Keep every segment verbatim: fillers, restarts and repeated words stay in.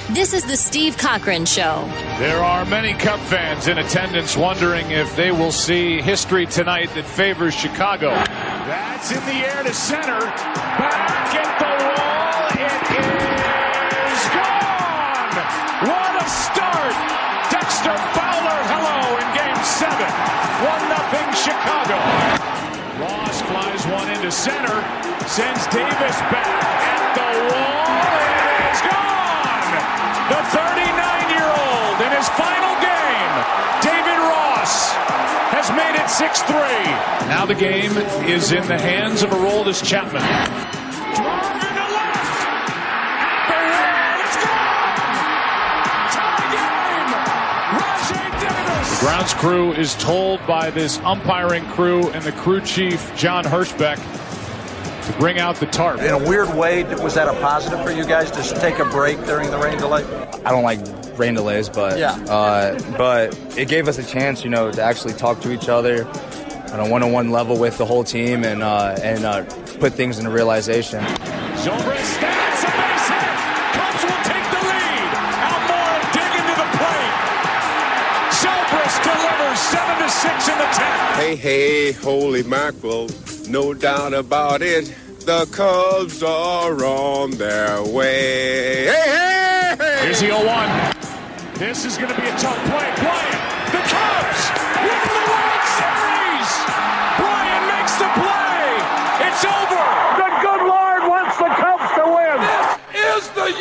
This is the Steve Cochran Show. There are many Cub fans in attendance wondering if they will see history tonight that favors Chicago. That's in the air to center. Back at the wall. It is gone. What a start. Dexter Fowler, hello, in game seven. one nothing Chicago. Ross flies one into center. Sends Davis back at the wall. It is gone. The thirty-nine-year-old in his final game, David Ross, has made it six three. Now the game is in the hands of Aroldis Chapman. Drive in the left. The wall is gone. Tie game. Rajai Davis. The grounds crew is told by this umpiring crew and the crew chief, John Hirschbeck, to bring out the tarp. In a weird way, was that a positive for you guys to take a break during the rain delay? I don't like rain delays, but yeah. uh, but it gave us a chance, you know, to actually talk to each other on a one-on-one level with the whole team and uh, and uh, put things into realization. Zobrist stats a base hit. Cubs will take the lead. Almora dig into the plate. Zobrist delivers seven to six in the tenth. Hey, hey, holy mackerel. No doubt about it, the Cubs are on their way. Hey, hey, hey! Here's the oh one. This is going to be a tough play. Bryant, the Cubs win the World Series. Bryant makes the play. It's over. The good Lord wants the Cubs to win. This is the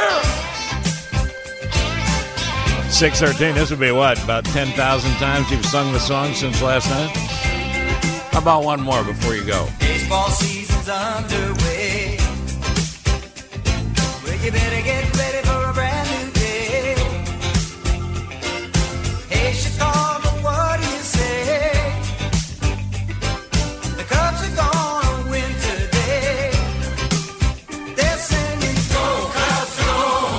year. six thirteen, this would be what, about ten thousand times you've sung the song since last night? How about one more before you go? Baseball season's underway. Well, you better get ready for a brand new day. Hey, Chicago, what do you say? The Cubs are gonna win today. They're singing, Go Cubs, go!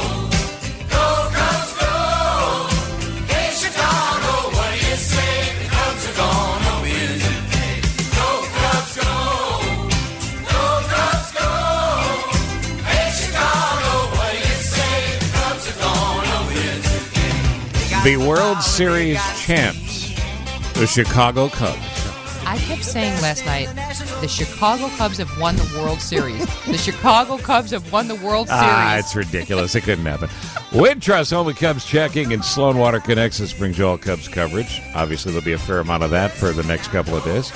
Go Cubs, go! Hey, Chicago, what do you say? The Cubs are gonna win today. Go Cubs, go! Go Cubs, go! Hey, Chicago, what do you say? The Cubs are gonna win today. The World Series champs, the Chicago Cubs. I kept saying last night, the Chicago Cubs have won the World Series. The Chicago Cubs have won the World Series. Ah, it's ridiculous. It couldn't happen. Wintrust, home of Cubs checking, and Sloan Water Connects us brings you all Cubs coverage. Obviously, there'll be a fair amount of that for the next couple of days.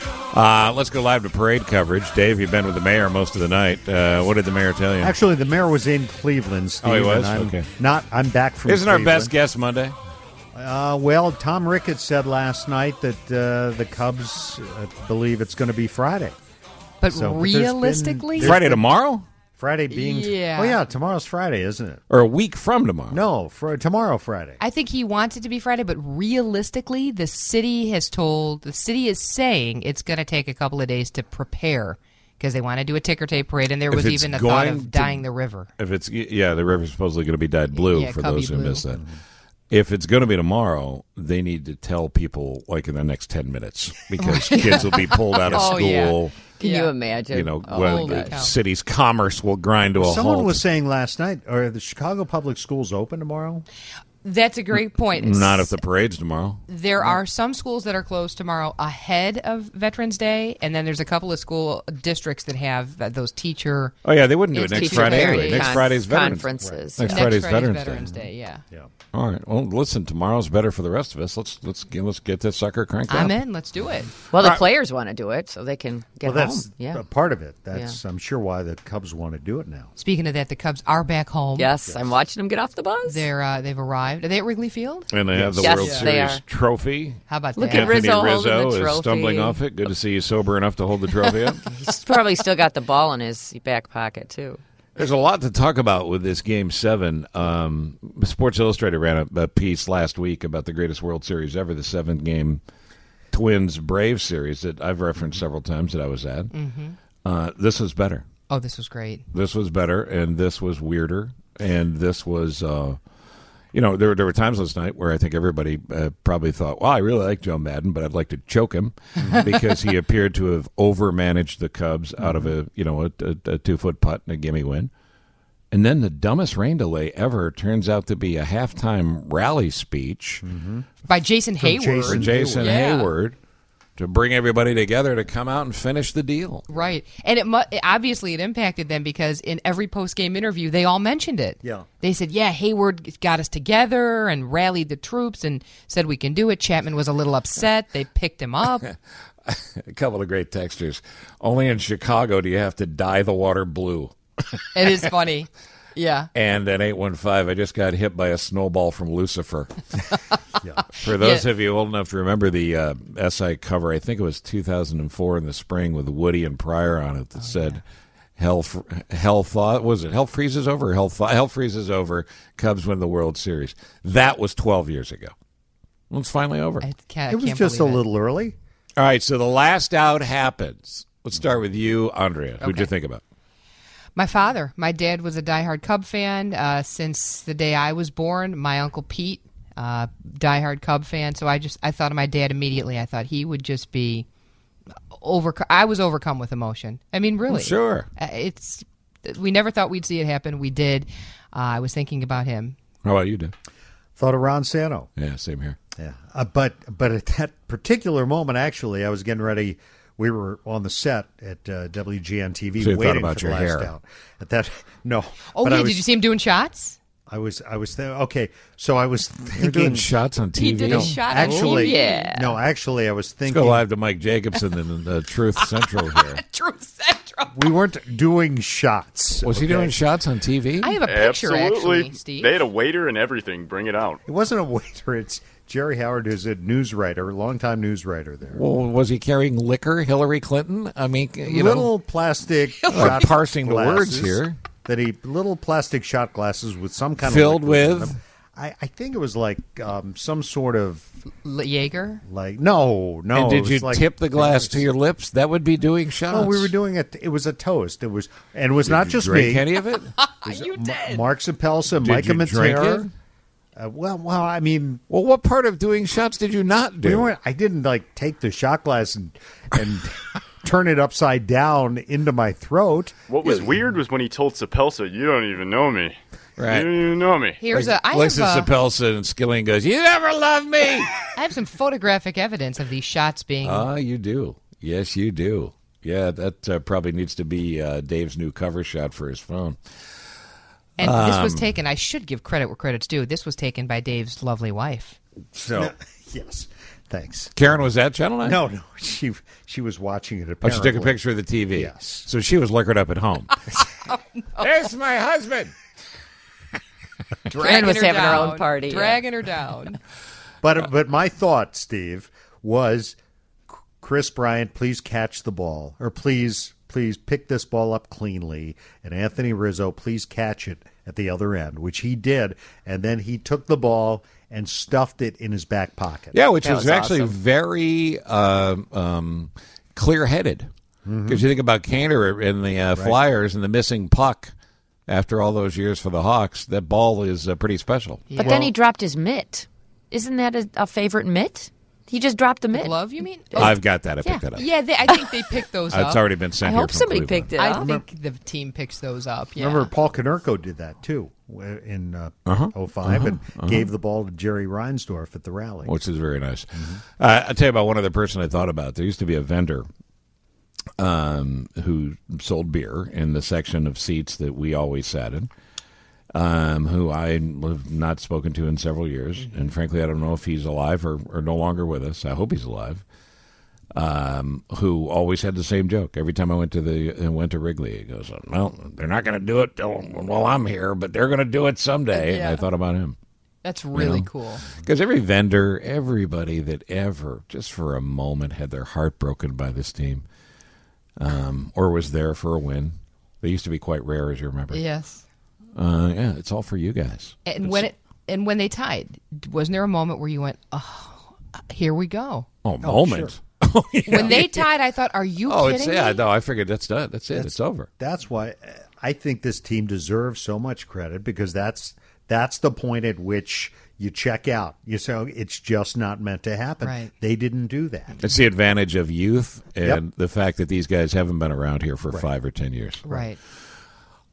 Uh, let's go live to parade coverage. Dave, you've been with the mayor most of the night. Uh, what did the mayor tell you? Actually, the mayor was in Cleveland, Steve. Oh, he was? And I'm Okay. Not, I'm back from Isn't Cleveland. our best guess Monday? Uh, well, Tom Ricketts said last night that uh, the Cubs uh, believe it's going to be Friday. But So, but there's realistically? been- there's Friday been- tomorrow? Friday being... Yeah. Oh, yeah, tomorrow's Friday, isn't it? Or a week from tomorrow? No, for tomorrow Friday. I think he wants it to be Friday, but realistically, the city has told, the city is saying it's going to take a couple of days to prepare because they want to do a ticker tape parade, and there If was it's even a thought going of to- dyeing the river. If it's yeah, the river's supposedly going to be dyed blue Yeah, for Cubby those who blue. missed that. If it's going to be tomorrow, they need to tell people like in the next ten minutes because kids will be pulled out of Oh, school. yeah. Can Yeah. you imagine? You know, Oh, well, holy the cow. city's commerce will grind to a Someone halt. was saying last night, are the Chicago Public Schools open tomorrow? That's a great point. Not if the parade's tomorrow. There are some schools that are closed tomorrow ahead of Veterans Day, and then there's a couple of school districts that have that, those teacher. Oh yeah, they wouldn't do it It's next teacher Friday parade. anyway. Next Con- Friday's Veterans conferences. Next Yeah. Next Friday's Friday's Veterans, Veterans Day. Day. Yeah. Yeah. All right. Well, listen, tomorrow's better for the rest of us. Let's let's get, let's get this sucker cranked I'm up. in. Let's do it. Well, the Right. players want to do it, so they can get well, that's home. Yeah. a part of it. That's, I'm sure, why the Cubs want to do it now. Speaking of that, the Cubs are back home. Yes, I'm watching them get off the bus. They're uh, they've arrived. Are they at Wrigley Field? And they have the Yes, World they Series are. trophy. How about Look that? at Anthony Rizzo holding the Rizzo is trophy. stumbling off it. Good to see you sober enough to hold the trophy up. He's probably still got the ball in his back pocket, too. There's a lot to talk about with this Game seven. Um, Sports Illustrated ran a, a piece last week about the greatest World Series ever, the seven-game Twins-Braves series that I've referenced several times that I was at. Mm-hmm. Uh, this was better. Oh, this was great. This was better, and this was weirder, and this was... Uh, You know, there, there were times last night where I think everybody uh, probably thought, well, I really like Joe Madden, but I'd like to choke him because he appeared to have overmanaged the Cubs out of a, you know, a, a, a two-foot putt and a gimme win. And then the dumbest rain delay ever turns out to be a halftime rally speech By Jason Hayward. for Jason Jason Yeah. Hayward to bring everybody together to come out and finish the deal. Right. And it mu- obviously it impacted them because in every post-game interview, they all mentioned it. Yeah. They said, yeah, Hayward got us together and rallied the troops and said we can do it. Chapman was a little upset. They picked him up. A couple of great textures. Only in Chicago do you have to dye the water blue. It is funny. Yeah. And at eight one five, I just got hit by a snowball from Lucifer. For those Yeah. of you old enough to remember the uh, S I cover, I think it was two thousand four in the spring with Woody and Pryor on it that Oh, said, "Hell, fr- hell thaw." Was it hell freezes over? Or hell, thaw- hell freezes over. Cubs win the World Series. That was twelve years ago. Well, it's finally over. I can't, It was can't just a believe it. little early. All right, so the last out happens. Let's start with you, Andrea. Who'd you Okay. think about? My father. My dad was a diehard Cub fan uh, since the day I was born. My Uncle Pete, uh, diehard Cub fan. So I just I thought of my dad immediately. I thought he would just be over. I was overcome with emotion. I mean, really. Sure. Uh, It's we never thought we'd see it happen. We did. Uh, I was thinking about him. How about you, Dan? Thought of Ron Santo. Yeah, same here. Yeah, uh, but but at that particular moment, actually, I was getting ready. We were on the set at uh, W G N T V So you thought waiting about for your the last hair. out. At that, no. Oh but yeah, I was, did you see him doing shots? I was I was there. Okay, so I was You're doing thinking. shots on T V. He did a shot. on Actually, T V. yeah. no. Actually, I was Let's thinking. go live to Mike Jacobson in the Truth Central here. Truth Central. We weren't doing shots. Was he okay? doing shots on T V? I have a picture Absolutely. actually, Steve. They had a waiter and everything. Bring it out. It wasn't a waiter. It's Jerry Howard, who's a news writer, longtime news writer there. Well, was he carrying liquor, Hillary Clinton? I mean, you little know, plastic uh, shot parsing the words glasses here. That he little plastic shot glasses with some kind Filled of liquid in with? them. I, I think it was like um, some sort of L- Jaeger. like no no. and it did was you like- tip the glass to your lips? That would be doing shots. No, we were doing it. It was a toast. It was, and it was Did not you just drink me. any of it? You M- did. Mark Sapelsa, Did Micah you drink Matera. it? Uh, well, well, I mean, Well, what part of doing shots did you not we do? weren't, I didn't like take the shot glass and and turn it upside down into my throat. What was weird was when he told Sapelsa, "You don't even know me. Right. You don't even know me." Here's a. I Listen, have, uh, Sapelsa and Skilling goes, "You never loved me." I have some photographic evidence of these shots being. Ah, you do. Yes, you do. Yeah, that uh, probably needs to be uh, Dave's new cover shot for his phone. and this was um, taken. I should give credit where credit's due. This was taken by Dave's lovely wife. So, Yes, thanks. Karen was at Channel nine? No, no, she she was watching it. Oh, Apparently. she took a picture of the T V. Yes. So she was liquored up at home. There's my husband. Dragging was her having her down, own party, yeah. Dragging her down. But but my thought, Steve, was Chris Bryant, please catch the ball, or please please pick this ball up cleanly, and Anthony Rizzo, please catch it at the other end, which he did, and then he took the ball and stuffed it in his back pocket. Yeah, which That was, was actually awesome. very um, um, clear-headed. Because you think about Kaner and the uh, Flyers and the missing puck after all those years for the Hawks, that ball is uh, pretty special. But then he dropped his mitt. Isn't that a, a favorite mitt? He just dropped the mitt. Glove, you mean? I've got that. I Yeah. picked that up. Yeah, they, I think they picked those up. It's already been sent I here hope from somebody Cleveland. picked it I up. think the team picks those up. Yeah. Remember, Paul Konerko did that too in uh, oh five and gave the ball to Jerry Reinsdorf at the rally. Which is very nice. Uh, I'll tell you about one other person I thought about. There used to be a vendor um, who sold beer in the section of seats that we always sat in, um, who I have not spoken to in several years. And frankly, I don't know if he's alive or, or no longer with us. I hope he's alive. Um, who always had the same joke every time I went to the uh, went to Wrigley. He goes, "Well, they're not going to do it till, while I'm here, but they're going to do it someday." And Yeah. I thought about him. That's really know? cool. Because every vendor, everybody that ever, just for a moment, had their heart broken by this team, um, or was there for a win. They used to be quite rare, as you remember. Yes. Uh, yeah, it's all for you guys. And It's- when it and when they tied, wasn't there a moment where you went, "Oh, here we go"? oh, moment. Oh, yeah. When they tied, I thought, "Are you Oh, kidding it's yeah. me?" No, I figured that's done. That's it. That's- it's over. That's why uh, I think this team deserves so much credit, because that's that's the point at which you check out. You say it's just not meant to happen. Right. They didn't do that. It's the advantage of youth and Yep. the fact that these guys haven't been around here for five or ten years. Right.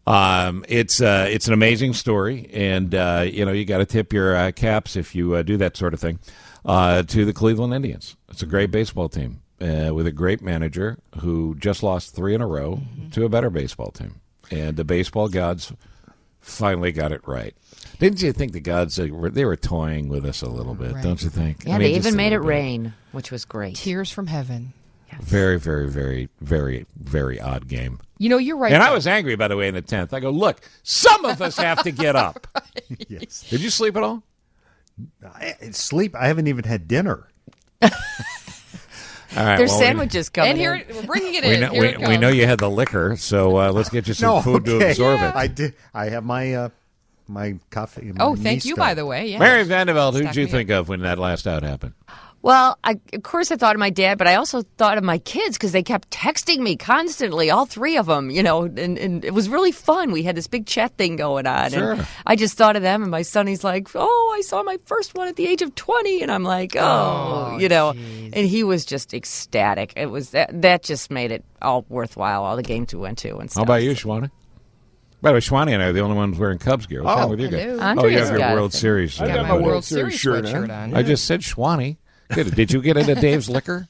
Um, it's uh, it's an amazing story, and uh, you know you got to tip your uh, caps if you uh, do that sort of thing uh, to the Cleveland Indians. It's a great baseball team uh, with a great manager who just lost three in a row mm-hmm. to a better baseball team, and the baseball gods finally got it right. Didn't you think the gods uh, were, they were toying with us a little bit? Right. Don't you think? Yeah, I mean, they just even a made it little bit. rain, which was great. Tears from heaven. Yes. Very, very, very, very, very odd game. You know, you're right. And though. I was angry, by the way, in the tenth. I go, look, some of us have to get up. Yes. Did you sleep at all? I, sleep. I haven't even had dinner. All right, There's well, sandwiches coming And here, in. we're bringing it We in. know, Here we, it we comes. know you had the liquor, so uh, let's get you some No, food to okay. absorb Yeah. it. I did. I have my uh, my coffee. Oh, my thank you, Nista. by the way. Yeah. Mary Vanderveld, who Stack did you me think of when that last out happened? Well, I, of course, I thought of my dad, but I also thought of my kids because they kept texting me constantly, all three of them, you know, and, and it was really fun. We had this big chat thing going on. Sure. And I just thought of them, and my son, he's like, oh, I saw my first one at the age of twenty. And I'm like, oh, Oh, you know, geez. and he was just ecstatic. It was that, that just made it all worthwhile, all the games we went to and stuff. How about you, Schwanny? By the way, Schwanny and I are the only ones wearing Cubs gear. What's Oh, wrong with you guys? hello. Oh, you Andrea's have your got World it. Series. I uh, got my hoodie. World Series shirt sweatshirt on. on. I just said Schwanny. Good. Did you get into Dave's liquor?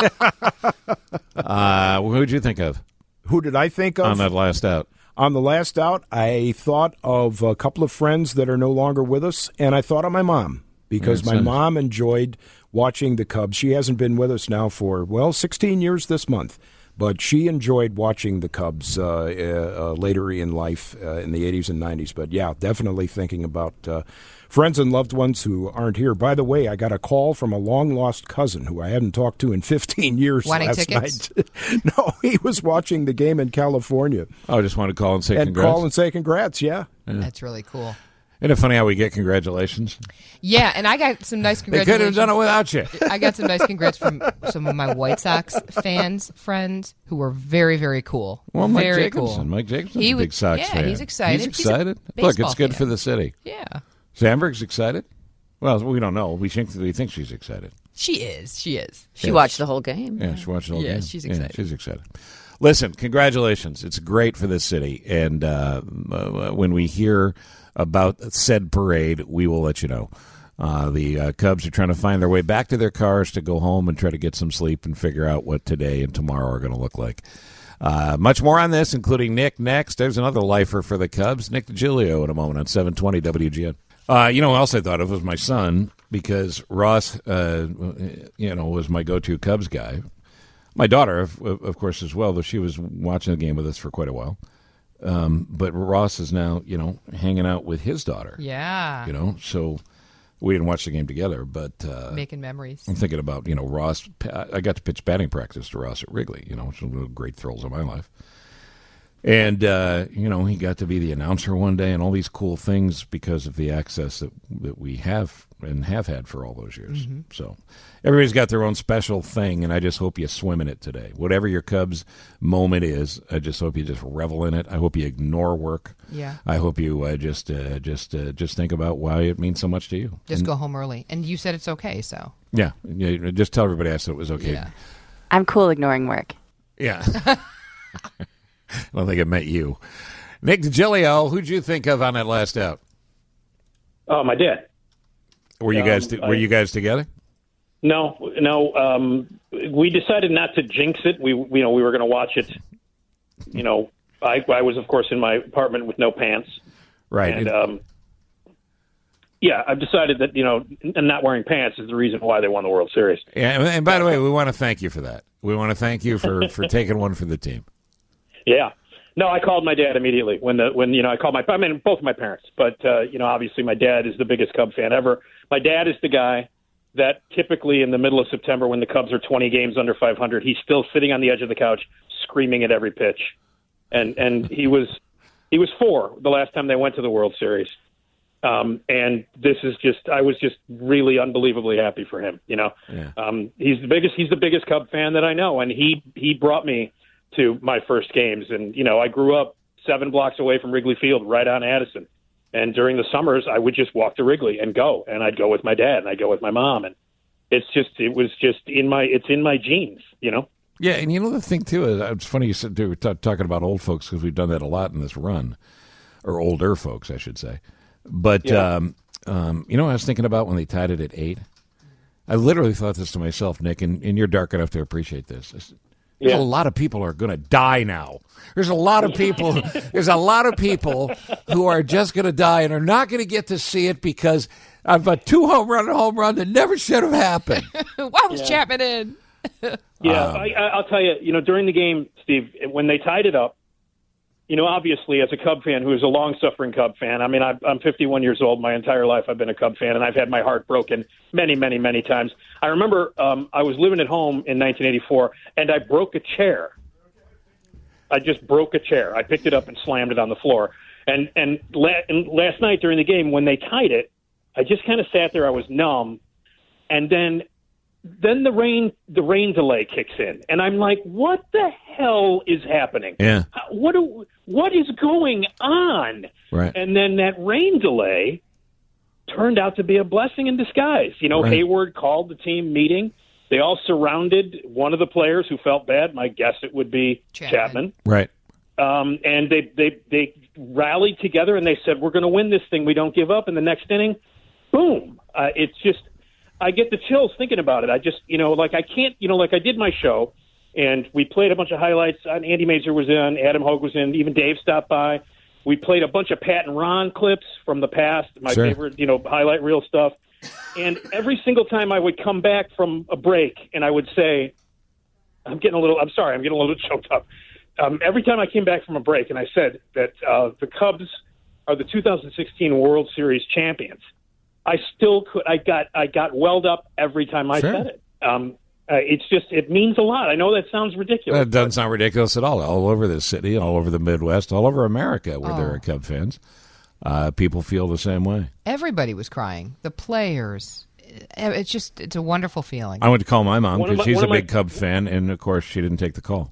uh, who'd you think of Who did I think of? on that last out? On the last out, I thought of a couple of friends that are no longer with us, and I thought of my mom because Makes my sense. mom enjoyed watching the Cubs. She hasn't been with us now for, well, sixteen years this month, but she enjoyed watching the Cubs uh, uh, uh, later in life uh, in the eighties and nineties. But, yeah, definitely thinking about uh, friends and loved ones who aren't here. By the way, I got a call from a long-lost cousin who I hadn't talked to in fifteen years Wanting last tickets? night. No, he was watching the game in California. Oh, I just want to call and say And congrats. call and say congrats, yeah. That's really cool. Isn't it funny how we get congratulations? Yeah, and I got some nice They could congratulations. have done it without you. I got some nice congrats from some of my White Sox fans, friends, who were very, very cool. Well, Mike very Jacobson. cool. Mike Jacobson's He a big was- Sox yeah, fan. he's excited. He's He's a excited. Look, baseball it's good fan. for the city. Yeah, Sandberg's excited? Well, we don't know. We think, we think she's excited. she is. She is. She Yes. watched the whole game. Yeah, she watched the whole Yeah, game. she's excited. she's excited. Listen, congratulations. It's great for this city. And uh, uh, when we hear about said parade, we will let you know. Uh, the uh, Cubs are trying to find their way back to their cars to go home and try to get some sleep and figure out what today and tomorrow are going to look like. Uh, much more on this, including Nick next. There's another lifer for the Cubs, Nick DiGilio, in a moment on seven twenty W G N. Uh, you know what else I thought of was my son, because Ross, uh, you know, was my go-to Cubs guy. My daughter, of, of course, as well, though she was watching the game with us for quite a while. Um, but Ross is now, you know, hanging out with his daughter. Yeah. You know, so we didn't watch the game together, but uh, Making memories. I'm thinking about, you know, Ross. I got to pitch batting practice to Ross at Wrigley, you know, which was one of the great thrills of my life. And, uh, you know, he got to be the announcer one day and all these cool things because of the access that, that we have and have had for all those years. Mm-hmm. So everybody's got their own special thing, and I just hope you swim in it today. Whatever your Cubs moment is, I just hope you just revel in it. I hope you ignore work. Yeah. I hope you uh, just uh, just uh, just think about why it means so much to you. Just And- go home early. And you said it's okay, so. Yeah, yeah, just tell everybody I said it was okay. Yeah. I'm cool ignoring work. Yeah. I don't think it meant you. Nick DiGilio, who'd you think of on that last out? Oh, my dad. Were you Um, guys were I- you guys together? No, no. Um, we decided not to jinx it. We, you know, we were going to watch it. You know, I, I was, of course, in my apartment with no pants. Right. And It- um, yeah, I've decided that you know, and not wearing pants is the reason why they won the World Series. Yeah, and- and by the way, we want to thank you for that. We want to thank you for, for taking one for the team. Yeah. No, I called my dad immediately when the when you know I called my I mean both my parents, but uh, you know obviously my dad is the biggest Cub fan ever. My dad is the guy that typically in the middle of September when the Cubs are twenty games under five hundred, he's still sitting on the edge of the couch screaming at every pitch, and and he was he was four the last time they went to the World Series, um, and this is just I was just really unbelievably happy for him. You know, Yeah. um, he's the biggest he's the biggest Cub fan that I know, and he he brought me to my first games. And, you know, I grew up seven blocks away from Wrigley Field, right on Addison. And during the summers, I would just walk to Wrigley and go. And I'd go with my dad and I'd go with my mom. And it's just, it was just in my, it's in my genes, you know? Yeah, and you know the thing, too, is it's funny you said we were t- talking about old folks because we've done that a lot in this run, or older folks, I should say. But, Yeah. um, um, you know what I was thinking about when they tied it at eight? I literally thought this to myself, Nick, and, and you're dark enough to appreciate this. I said, There's Yeah. a lot of people who are going to die now. There's a lot of people. There's a lot of people who are just going to die and are not going to get to see it because I've a two home run and home run that never should have happened. Why was Yeah. Chapman in? Yeah, Um, I, I- I'll tell you. You know, during the game, Steve, when they tied it up, you know, obviously, as a Cub fan who is a long-suffering Cub fan, I mean, I'm, I'm fifty-one years old. My entire life, I've been a Cub fan, and I've had my heart broken many, many, many times. I remember um, I was living at home in nineteen eighty-four, and I broke a chair. I just broke a chair. I picked it up and slammed it on the floor. And and, la- and last night during the game, when they tied it, I just kind of sat there. I was numb, and then then the rain the rain delay kicks in, and I'm like, what the hell is happening? Yeah. How- What do, what is going on? Right. And then that rain delay turned out to be a blessing in disguise. You know, Right. Hayward called the team meeting. They all surrounded one of the players who felt bad. My guess it would be Chapman. Right. Um, and they, they, they rallied together and they said, we're going to win this thing. We don't give up. In the next inning, boom. Uh, it's just, I get the chills thinking about it. I just, you know, like I can't, you know, like I did my show and we played a bunch of highlights. Uh, Andy Mazer was in, Adam Hogue was in, even Dave stopped by. We played a bunch of Pat and Ron clips from the past, my Sure. favorite, you know, highlight reel stuff. And every single time I would come back from a break and I would say, I'm getting a little, I'm sorry, I'm getting a little choked up. Um, every time I came back from a break and I said that uh, the Cubs are the two thousand sixteen World Series champions, I still could, I got, I got welled up every time I Sure. said it. Um, uh, it's just, it means a lot. I know that sounds ridiculous. That doesn't sound ridiculous at all. All over this city, all over the Midwest, all over America where there Oh. are Cub fans. Uh, people feel the same way. Everybody was crying. The players. It's just, it's a wonderful feeling. I went to call my mom One of because my- she's one a of my- big Cub fan, and of course she didn't take the call.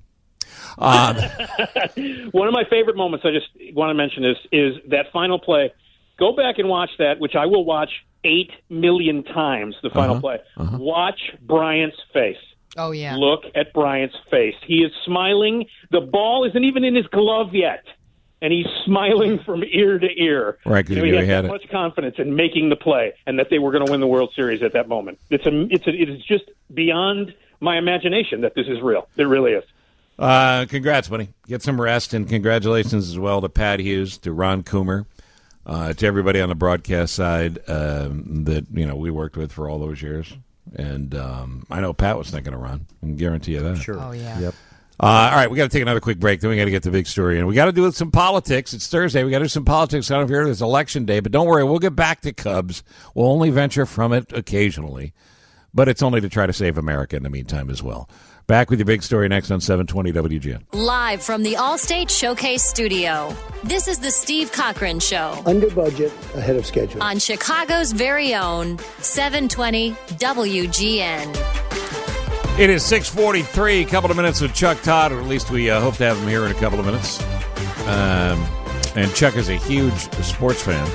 Um, One of my favorite moments I just want to mention is is that final play. Go back and watch that, which I will watch eight million times, the final Uh-huh, play. uh-huh. Watch Bryant's face. Oh, yeah. Look at Bryant's face. He is smiling. The ball isn't even in his glove yet, and he's smiling from ear to ear. Right, 'cause You know, he he knew he had had that it. much confidence in making the play and that they were going to win the World Series at that moment. It's a, it's a, it is just beyond my imagination that this is real. It really is. Uh, congrats, buddy. Get some rest, and congratulations as well to Pat Hughes, to Ron Coomer, uh, to everybody on the broadcast side um, that you know we worked with for all those years. And um, I know Pat was thinking of Ron. I can guarantee you that. Sure. Oh, yeah. Yep. Uh, all right, we got to take another quick break. Then we got to get the big story in. We got to do some politics. It's Thursday. We got to do some politics. I don't know if it's election day, but don't worry. We'll get back to Cubs. We'll only venture from it occasionally, but it's only to try to save America in the meantime as well. Back with your big story next on seven twenty W G N. Live from the Allstate Showcase Studio, this is the Steve Cochran Show Under budget, ahead of schedule. on Chicago's very own seven twenty W G N. It is six forty-three, a couple of minutes with Chuck Todd, or at least we uh, hope to have him here in a couple of minutes. Um, and Chuck is a huge sports fan,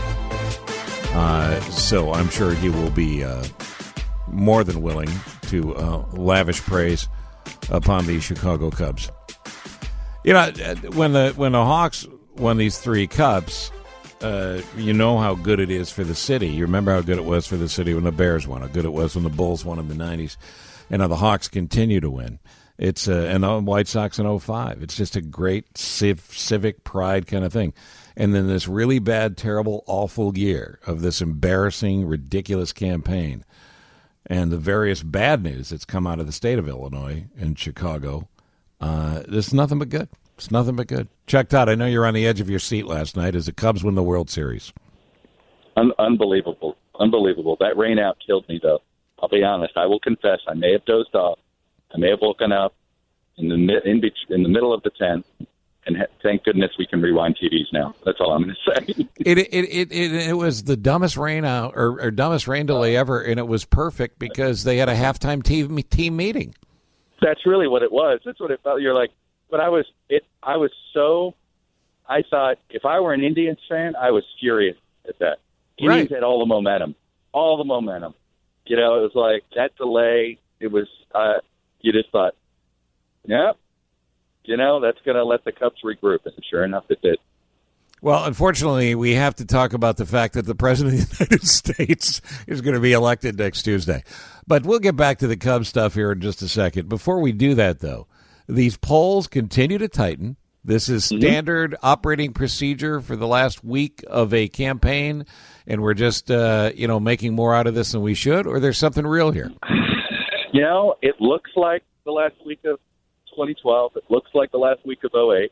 uh, so I'm sure he will be uh, more than willing to uh, lavish praise upon the Chicago Cubs. You know, when the when the Hawks won these three cups, uh, you know how good it is for the city. You remember how good it was for the city when the Bears won, how good it was when the Bulls won in the nineties, and how the Hawks continue to win. It's uh, and the White Sox in oh five. It's just a great civ- civic pride kind of thing. And then this really bad, terrible, awful year of this embarrassing, ridiculous campaign. And the various bad news that's come out of the state of Illinois and Chicago, uh, there's nothing but good. It's nothing but good. Chuck Todd, I know you're on the edge of your seat last night as the Cubs win the World Series. Un- unbelievable. Unbelievable. That rain out killed me, though. I'll be honest. I will confess. I may have dozed off. I may have woken up in the, mi- in, be- in the middle of the tenth. And ha- thank goodness we can rewind T Vs now. That's all I'm going to say. It, it it it it was the dumbest rain out or, or dumbest rain delay ever, and it was perfect because they had a halftime team team meeting. That's really what it was. That's what it felt. You're like, but I was it. I was so. I thought if I were an Indians fan, I was furious at that. Indians Right. had all the momentum, all the momentum. You know, it was like that delay. It was. Uh, you just thought, yeah, you know, that's going to let the Cubs regroup. And sure enough, it did. Well, unfortunately, we have to talk about the fact that the President of the United States is going to be elected next Tuesday. But we'll get back to the Cubs stuff here in just a second. Before we do that, though, these polls continue to tighten. This is standard mm-hmm. operating procedure for the last week of a campaign, and we're just, uh, you know, making more out of this than we should, or there's something real here? You know, it looks like the last week of twenty twelve. It looks like the last week of oh eight.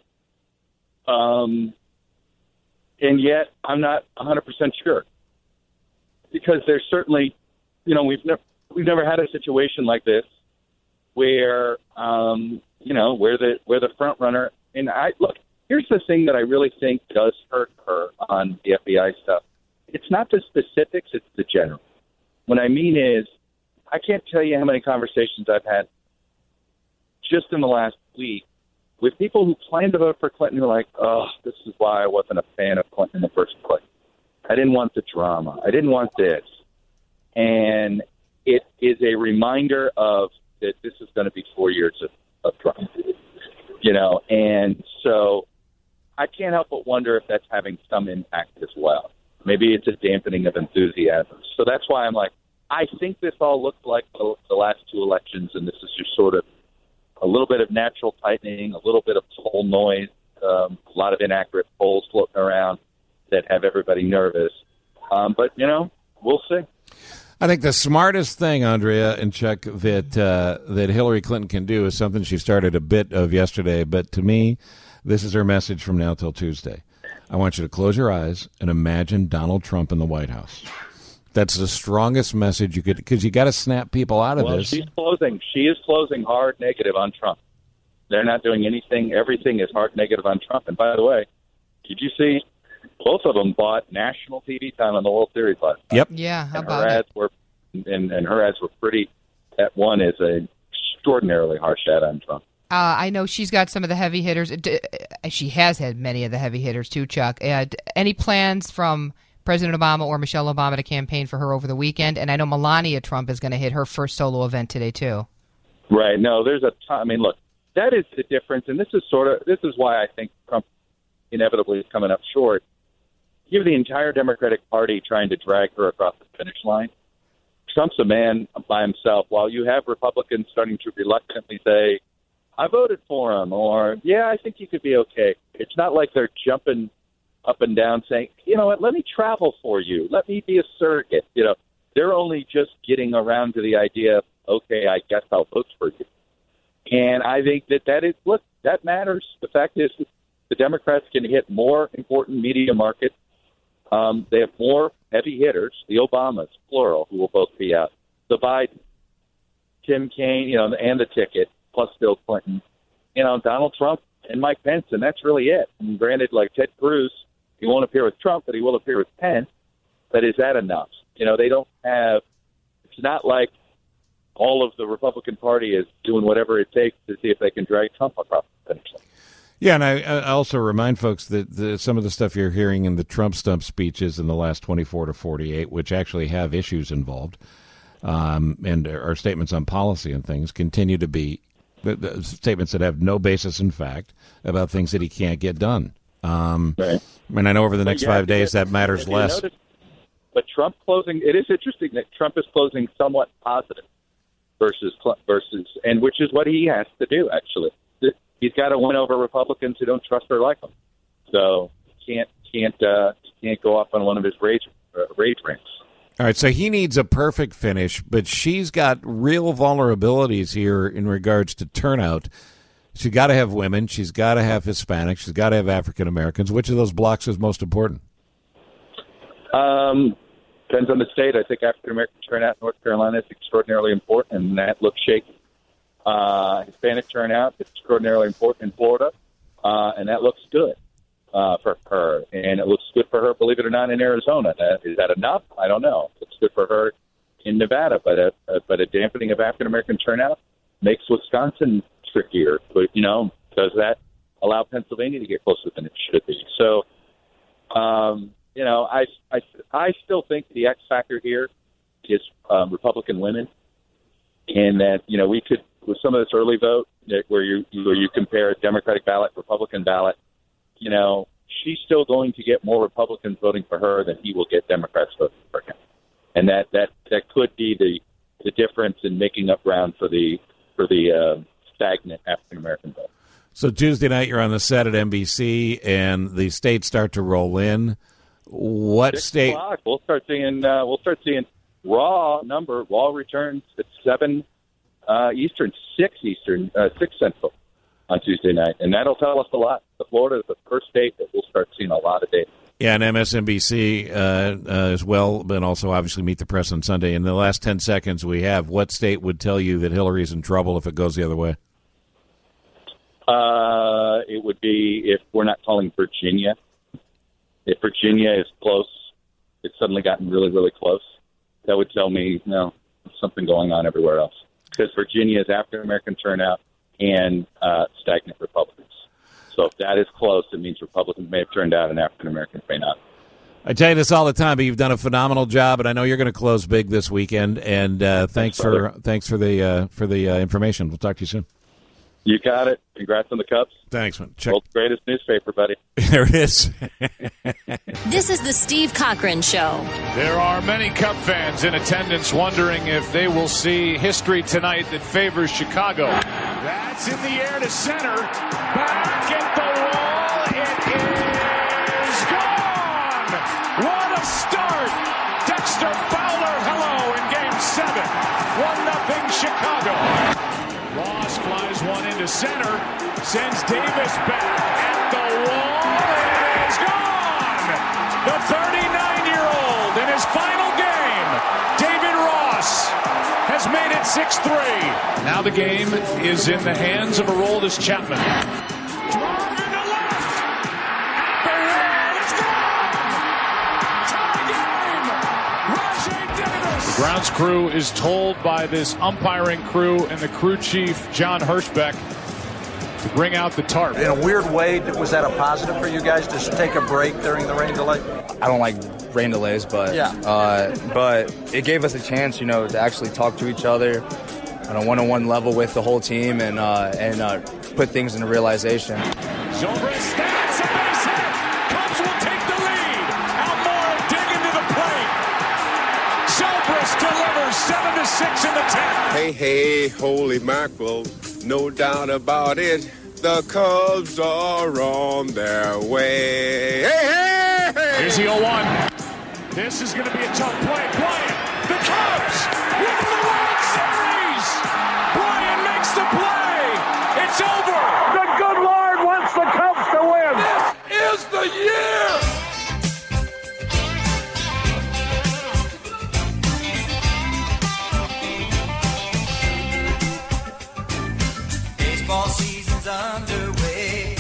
Um, and yet I'm not one hundred percent sure. Because there's certainly, you know, we've never, we've never had a situation like this where, um, you know, where the, where the front runner. And I look, here's the thing that I really think does hurt her on the F B I stuff. It's not the specifics, it's the general. What I mean is, I can't tell you how many conversations I've had just in the last week with people who plan to vote for Clinton who are like, oh, this is why I wasn't a fan of Clinton in the first place. I didn't want the drama. I didn't want this. And it is a reminder of that this is going to be four years of, of drama. You know, and so I can't help but wonder if that's having some impact as well. Maybe it's a dampening of enthusiasm. So that's why I'm like, I think this all looks like the, the last two elections, and this is just sort of a little bit of natural tightening, a little bit of poll noise, um, a lot of inaccurate polls floating around that have everybody nervous. Um, but, you know, we'll see. I think the smartest thing, Andrea and Chuck, that uh, that Hillary Clinton can do is something she started a bit of yesterday. But to me, this is her message from now till Tuesday. I want you to close your eyes and imagine Donald Trump in the White House. That's the strongest message you could, because you got to snap people out of well, this. she's closing. She is closing hard negative on Trump. They're not doing anything. Everything is hard negative on Trump. And by the way, did you see? Both of them bought national T V time on the World Series last night. Yep. Yeah, how and about her ads it? were, and, and her ads were pretty. That one is a extraordinarily harsh ad on Trump. Uh, I know she's got some of the heavy hitters. D- She has had many of the heavy hitters too, Chuck. Uh, d- any plans from President Obama or Michelle Obama to campaign for her over the weekend? And I know Melania Trump is going to hit her first solo event today too. Right. No, there's a ton. I mean, look, that is the difference, and this is sort of this is why I think Trump inevitably is coming up short. You have the entire Democratic Party trying to drag her across the finish line. Trump's a man by himself, while you have Republicans starting to reluctantly say, I voted for him, or, yeah, I think he could be okay. It's not like they're jumping up and down saying, you know what, let me travel for you. Let me be a surrogate. You know, they're only just getting around to the idea of, okay, I guess I'll vote for you. And I think that that is, look, that matters. The fact is the Democrats can hit more important media markets. Um, they have more heavy hitters, the Obamas, plural, who will both be out. The Biden, Tim Kaine, you know, and the ticket, plus Bill Clinton. You know, Donald Trump and Mike Pence, and that's really it. And granted, like Ted Cruz, he won't appear with Trump, but he will appear with Pence. But is that enough? You know, they don't have – it's not like all of the Republican Party is doing whatever it takes to see if they can drag Trump across the finish line. Yeah, and I, I also remind folks that the, some of the stuff you're hearing in the Trump stump speeches in the last twenty-four to forty-eight, which actually have issues involved, um, and are statements on policy and things, continue to be the, the statements that have no basis in fact about things that he can't get done. Um, right. I mean, I know over the next yeah, five days it, that matters you less. Notice, but Trump closing, it is interesting that Trump is closing somewhat positive versus versus, and which is what he has to do, actually. He's got to win over Republicans who don't trust or like him. So he can't can't uh, can't go off on one of his rage uh, rage rants. All right, so he needs a perfect finish, but she's got real vulnerabilities here in regards to turnout. She's got to have women. She's got to have Hispanics. She's got to have African Americans. Which of those blocks is most important? Um, depends on the state. I think African American turnout in North Carolina is extraordinarily important, and that looks shaky. Uh, Hispanic turnout is extraordinarily important in Florida, uh, and that looks good uh, for her. And it looks good for her, believe it or not, in Arizona. Uh, is that enough? I don't know. It looks good for her in Nevada, but a, a, but a dampening of African American turnout makes Wisconsin trickier. But, you know, does that allow Pennsylvania to get closer than it should be? So, um, you know, I, I, I still think the X factor here is um, Republican women. And that, you know, we could with some of this early vote, where you where you compare a Democratic ballot, Republican ballot, you know, she's still going to get more Republicans voting for her than he will get Democrats voting for him, and that that, that could be the the difference in making up ground for the for the uh, stagnant African American vote. So Tuesday night, you're on the set at N B C, and the states start to roll in. What Six state? O'clock, we'll start seeing. Uh, we'll start seeing raw number. Raw returns at seven uh, Eastern, six Eastern, uh, six Central on Tuesday night, and that'll tell us a lot. The Florida is the first state that we'll start seeing a lot of data. Yeah, and M S N B C uh, uh, as well, but also obviously Meet the Press on Sunday. In the last ten seconds we have, what state would tell you that Hillary's in trouble if it goes the other way? Uh, it would be if we're not calling Virginia. If Virginia is close, it's suddenly gotten really, really close. That would tell me, no, there's something going on everywhere else. Because Virginia is African American turnout and uh, stagnant Republicans. So if that is close, it means Republicans may have turned out and African Americans may not. I tell you this all the time, but you've done a phenomenal job, and I know you're going to close big this weekend. And uh, thanks, thanks for thanks for the uh, for the uh, information. We'll talk to you soon. You got it. Congrats on the Cubs. Thanks, man. Check. World's greatest newspaper, buddy. There it is. This is the Steve Cochran Show. There are many Cub fans in attendance wondering if they will see history tonight that favors Chicago. That's in the air to center. Back at the wall. It is gone. What a start. Dexter Fowler, hello, in game seven. one nothing Chicago. Ross flies one into center, sends Davis back at the wall, and it is gone! The thirty-nine-year-old in his final game, David Ross, has made it six three. Now the game is in the hands of Aroldis Chapman. Drive into left! The wall is gone! Tie game! Rajay Davis! The grounds crew is told by this umpiring crew and the crew chief, John Hirschbeck, to bring out the tarp. In a weird way, was that a positive for you guys to take a break during the rain delay? I don't like rain delays, but Yeah. uh, but it gave us a chance, you know, to actually talk to each other on a one-on-one level with the whole team and uh, and uh, put things into realization. Zobrist, that's a base hit. Cubs will take the lead. Almora digging to the plate. Zobrist delivers seven to six in the tenth. Hey, hey, holy mackerel, no doubt about it. The Cubs are on their way. Hey, hey, hey! Here's the oh one. This is going to be a tough play. Bryant, the Cubs win the World Series. Bryant makes the play. It's over. The good Lord wants the Cubs to win. This is the year. Baseball season's underway.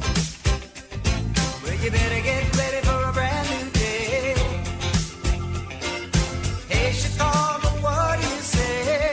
Well, you better get ready for a brand new day. Hey, Chicago, what do you say?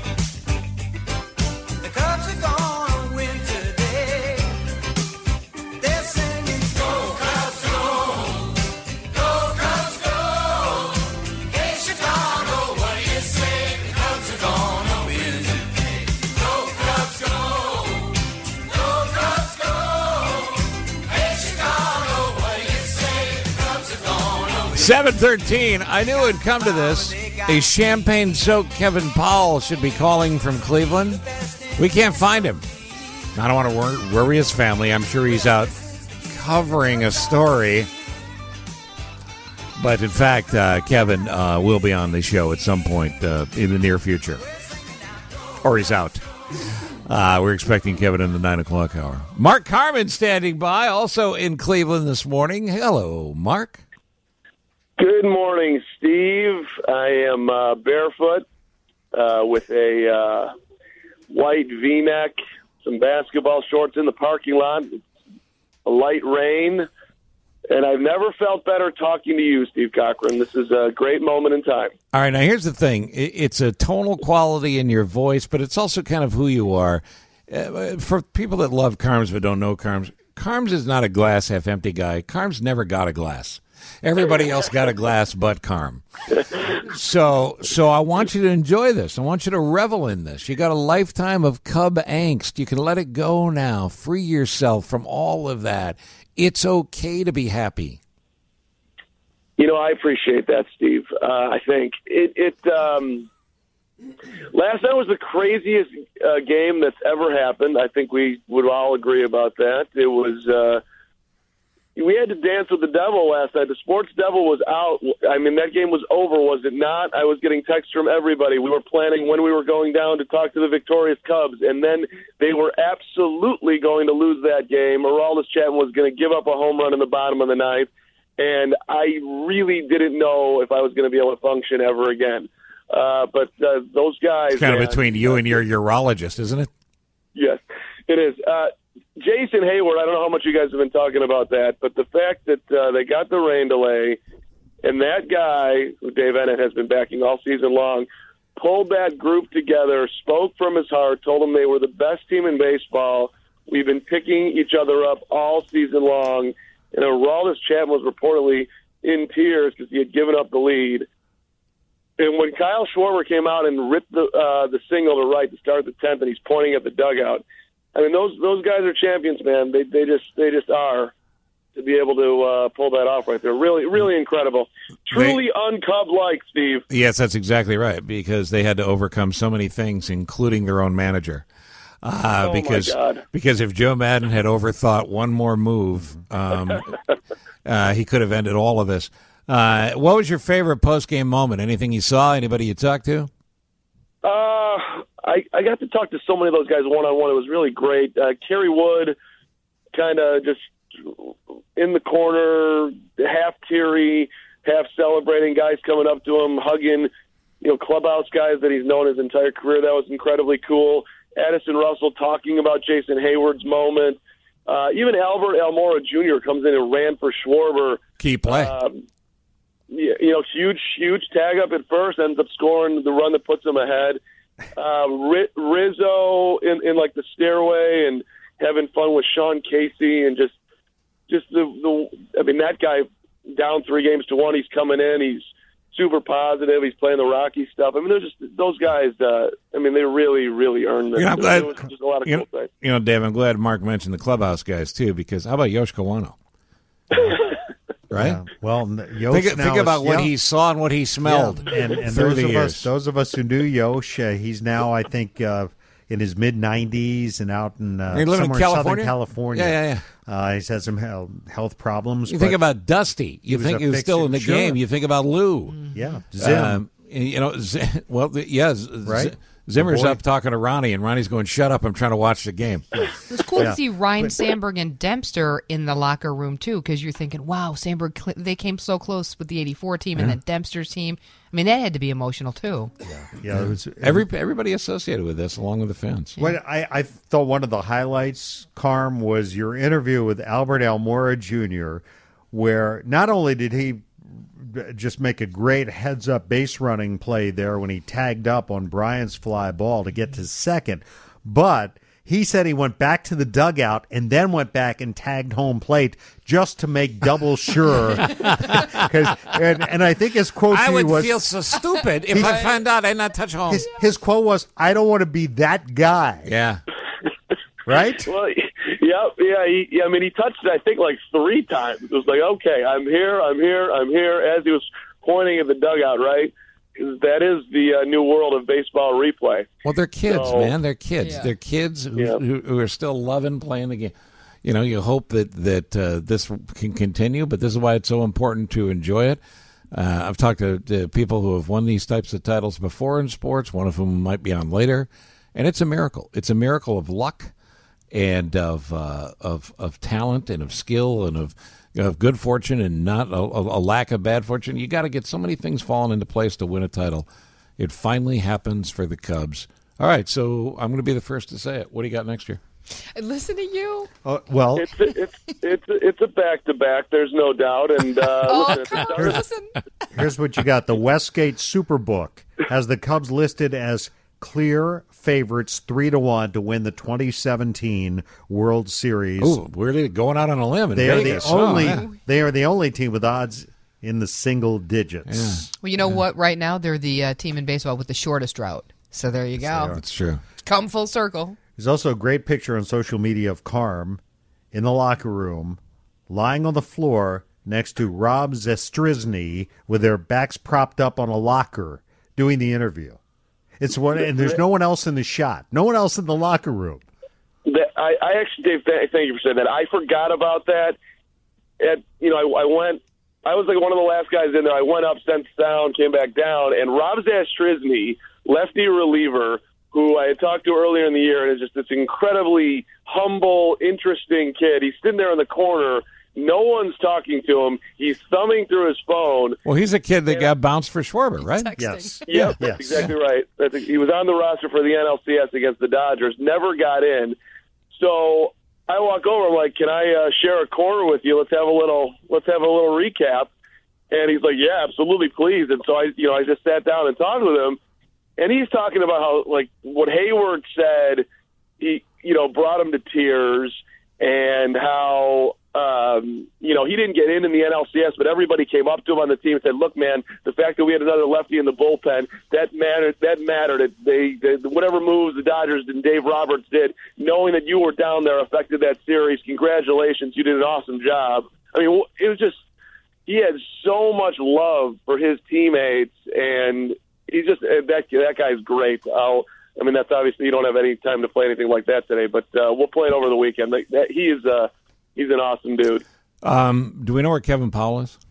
The Cubs are gonna win today. They're singing, Go Cubs, go! Go Cubs, go! Hey, Chicago, what do you say? The Cubs are gonna win today. Go Cubs, go! Go Cubs, go! Hey, Chicago, what do you say? The Cubs are gonna win. seven thirteen. I knew it would come to this. A champagne-soaked Kevin Powell should be calling from Cleveland. We can't find him. I don't want to wor- worry his family. I'm sure he's out covering a story. But in fact, uh, Kevin uh, will be on the show at some point uh, in the near future. Or he's out. Uh, we're expecting Kevin in the nine o'clock hour. Mark Carman standing by, also in Cleveland this morning. Hello, Mark. Good morning, Steve. I am uh, barefoot uh, with a uh, white V-neck, some basketball shorts in the parking lot, a light rain, and I've never felt better talking to you, Steve Cochran. This is a great moment in time. All right, now here's the thing. I- It's a tonal quality in your voice, but it's also kind of who you are. Uh, for people that love Carms but don't know Carms, Carms is not a glass half-empty guy. Carms never got a glass. Everybody else got a glass but Carm. So, so I want you to enjoy this. I want you to revel in this. You got a lifetime of Cub angst. You can let it go now. Free yourself from all of that. It's okay to be happy. You know, I appreciate that, Steve. Uh, I think it. it um, last night was the craziest uh, game that's ever happened. I think we would all agree about that. It was. Uh, we had to dance with the devil last night. The sports devil was out. I mean, that game was over, was it not? I was getting texts from everybody. We were planning when we were going down to talk to the victorious Cubs, and then they were absolutely going to lose that game. Aroldis Chapman was going to give up a home run in the bottom of the ninth. And I really didn't know if I was going to be able to function ever again. Uh, but uh, those guys... It's kind man, of between you and your urologist, isn't it? Yes, it is. Uh, Jason Hayward, I don't know how much you guys have been talking about that, but the fact that uh, they got the rain delay, and that guy, who Dave Ennett has been backing all season long, pulled that group together, spoke from his heart, told them they were the best team in baseball. We've been picking each other up all season long. And Aroldis Chapman was reportedly in tears because he had given up the lead. And when Kyle Schwarber came out and ripped the uh, the single to right to start the tenth, and he's pointing at the dugout, I mean those those guys are champions, man. They they just they just are to be able to uh, pull that off right there. Really really incredible. Truly un-Cub-like, Steve. Yes, that's exactly right, because they had to overcome so many things, including their own manager. Uh, oh because my God. because if Joe Madden had overthought one more move, um, uh, he could have ended all of this. Uh, what was your favorite post-game moment? Anything you saw? Anybody you talked to? Uh, I, I got to talk to so many of those guys one-on-one. It was really great. Uh, Kerry Wood kind of just in the corner, half teary, half celebrating, guys coming up to him, hugging, you know, clubhouse guys that he's known his entire career. That was incredibly cool. Addison Russell talking about Jason Hayward's moment. Uh, even Albert Almora Junior comes in and ran for Schwarber. Key play. Um, you know, huge, huge tag up at first, ends up scoring the run that puts him ahead. Uh, Rizzo in, in like the stairway and having fun with Sean Casey and just, just the, the, I mean, that guy down three games to one, he's coming in, he's super positive. He's playing the Rocky stuff. I mean, they're just those guys. Uh, I mean, they really, really earned this. You know, I'm glad, it was just a lot of you cool know, things. You know, Dave, I'm glad Mark mentioned the clubhouse guys too, because how about Yoshiko Wano? Right? Yeah. Well, Yosh think, now think about is, what yeah. he saw and what he smelled Yeah. And, and through those the of years. us, those of us who knew Yosh, uh, he's now, I think, uh, in his mid nineties and out in uh, He live in somewhere California? Southern California. Yeah, yeah, yeah. Uh, he's had some health, health problems. You but think about Dusty. You was think a he was still fixture. in the Sure. game. You think about Lou. Yeah, Zim. Um, you know, Z- well, the- yeah, Z- Right? Zimmer's The boy. up talking to Ronnie, and Ronnie's going, "Shut up! I'm trying to watch the game." It was cool Yeah. to see Ryan Sandberg and Dempster in the locker room too, because you're thinking, "Wow, Sandberg, cl- they came so close with the eighty-four team and Yeah. then Dempster's team." I mean, that had to be emotional too. Yeah, it was, Every everybody associated with this, along with the fans. What I, I thought one of the highlights, Carm, was your interview with Albert Almora Junior, where not only did he just make a great heads-up base running play there when he tagged up on Bryant's fly ball to get to second, but he said he went back to the dugout and then went back and tagged home plate just to make double sure. 'Cause- and, and I think his quote I to you would was, feel so stupid if He- I found out I not touch home. his, his quote was, "I don't want to be that guy." Yeah. Right? Well, yeah, yeah. He, yeah, I mean, he touched it, I think, like three times. It was like, okay, I'm here, I'm here, I'm here, as he was pointing at the dugout, right? 'Cause that is the uh, new world of baseball replay. Well, they're kids, So- man. They're kids. Yeah. They're kids who, Yeah. who, who are still loving playing the game. You know, you hope that that uh, this can continue, but this is why it's so important to enjoy it. Uh, I've talked to, to people who have won these types of titles before in sports, one of whom might be on later, and it's a miracle. It's a miracle of luck and of uh, of of talent and of skill and of of good fortune and not a, a lack of bad fortune. You got to get so many things falling into place to win a title. It finally happens for the Cubs. All right, so I'm going to be the first to say it. What do you got next year? Listen to you. Uh, well, It's a, it's it's a, it's a back to back. There's no doubt. And uh, Oh, listen, at the come start on, of- listen. Here's what you got. The Westgate Superbook has the Cubs listed as clear favorites three to one to win the twenty seventeen World Series. Oh, we're really going out on a limb in they are Vegas. the only Oh, yeah. they are the only team with odds in the single digits. Well, you know what? Right now, they're the uh, team in baseball with the shortest drought. So there you go. That's true. Come full circle. There's also a great picture on social media of Carm in the locker room, lying on the floor next to Rob Zastryzny with their backs propped up on a locker doing the interview. It's one, and there's no one else in the shot. No one else in the locker room. That, I, I actually, Dave, th- thank you for saying that. I forgot about that. And, you know, I, I went, I was like one of the last guys in there. I went up, sent sound, came back down, and Rob Zastryzny, lefty reliever, who I had talked to earlier in the year, and is just this incredibly humble, interesting kid. He's sitting there in the corner. No one's talking to him. He's thumbing through his phone. Well, he's a kid that got bounced for Schwarber, right? Yes. Yep, that's exactly right. That's, he was on the roster for the N L C S against the Dodgers, never got in. So I walk over, I'm like, can I uh, share a corner with you? Let's have a little let's have a little recap. And he's like, yeah, absolutely, please. And so I you know, I just sat down and talked with him. And he's talking about how, like, what Hayward said, he, you know, brought him to tears, and how, um, you know, he didn't get in in the N L C S, but everybody came up to him on the team and said, look, man, the fact that we had another lefty in the bullpen, that mattered. That mattered. They, they, whatever moves the Dodgers and Dave Roberts did, knowing that you were down there affected that series. Congratulations. You did an awesome job. I mean, it was just, he had so much love for his teammates, and he's just that that guy's great. I'll, I mean, that's obviously you don't have any time to play anything like that today, but uh, we'll play it over the weekend. That, that, he is uh, he's an awesome dude. Um, do we know where Kevin Powell is?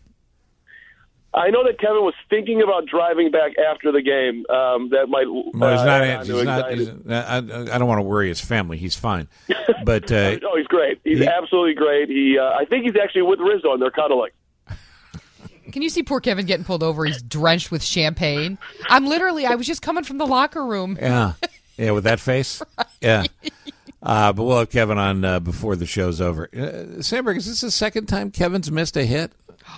I know that Kevin was thinking about driving back after the game. Um, that might. Well, he's uh, not. add on to He's not anxiety. he's, I, I don't want to worry his family. He's fine, but uh, oh, he's great. He's he- absolutely great. He, uh, I think he's actually with Rizzo, and they're cuddling. Can you see poor Kevin getting pulled over? He's drenched with champagne. I'm literally, I was just coming from the locker room. yeah, yeah, with that face, yeah. Uh, but we'll have Kevin on uh, before the show's over. Uh, Sandberg, is this the second time Kevin's missed a hit?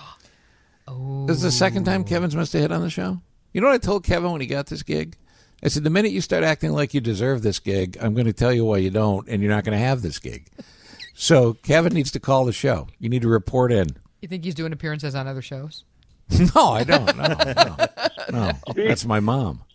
Oh, this is the second time Kevin's missed a hit on the show. You know what I told Kevin when he got this gig? I said, the minute you start acting like you deserve this gig, I'm going to tell you why you don't, and you're not going to have this gig. So Kevin needs to call the show. You need to report in. You think he's doing appearances on other shows? No, I don't. No, no, no. That's my mom.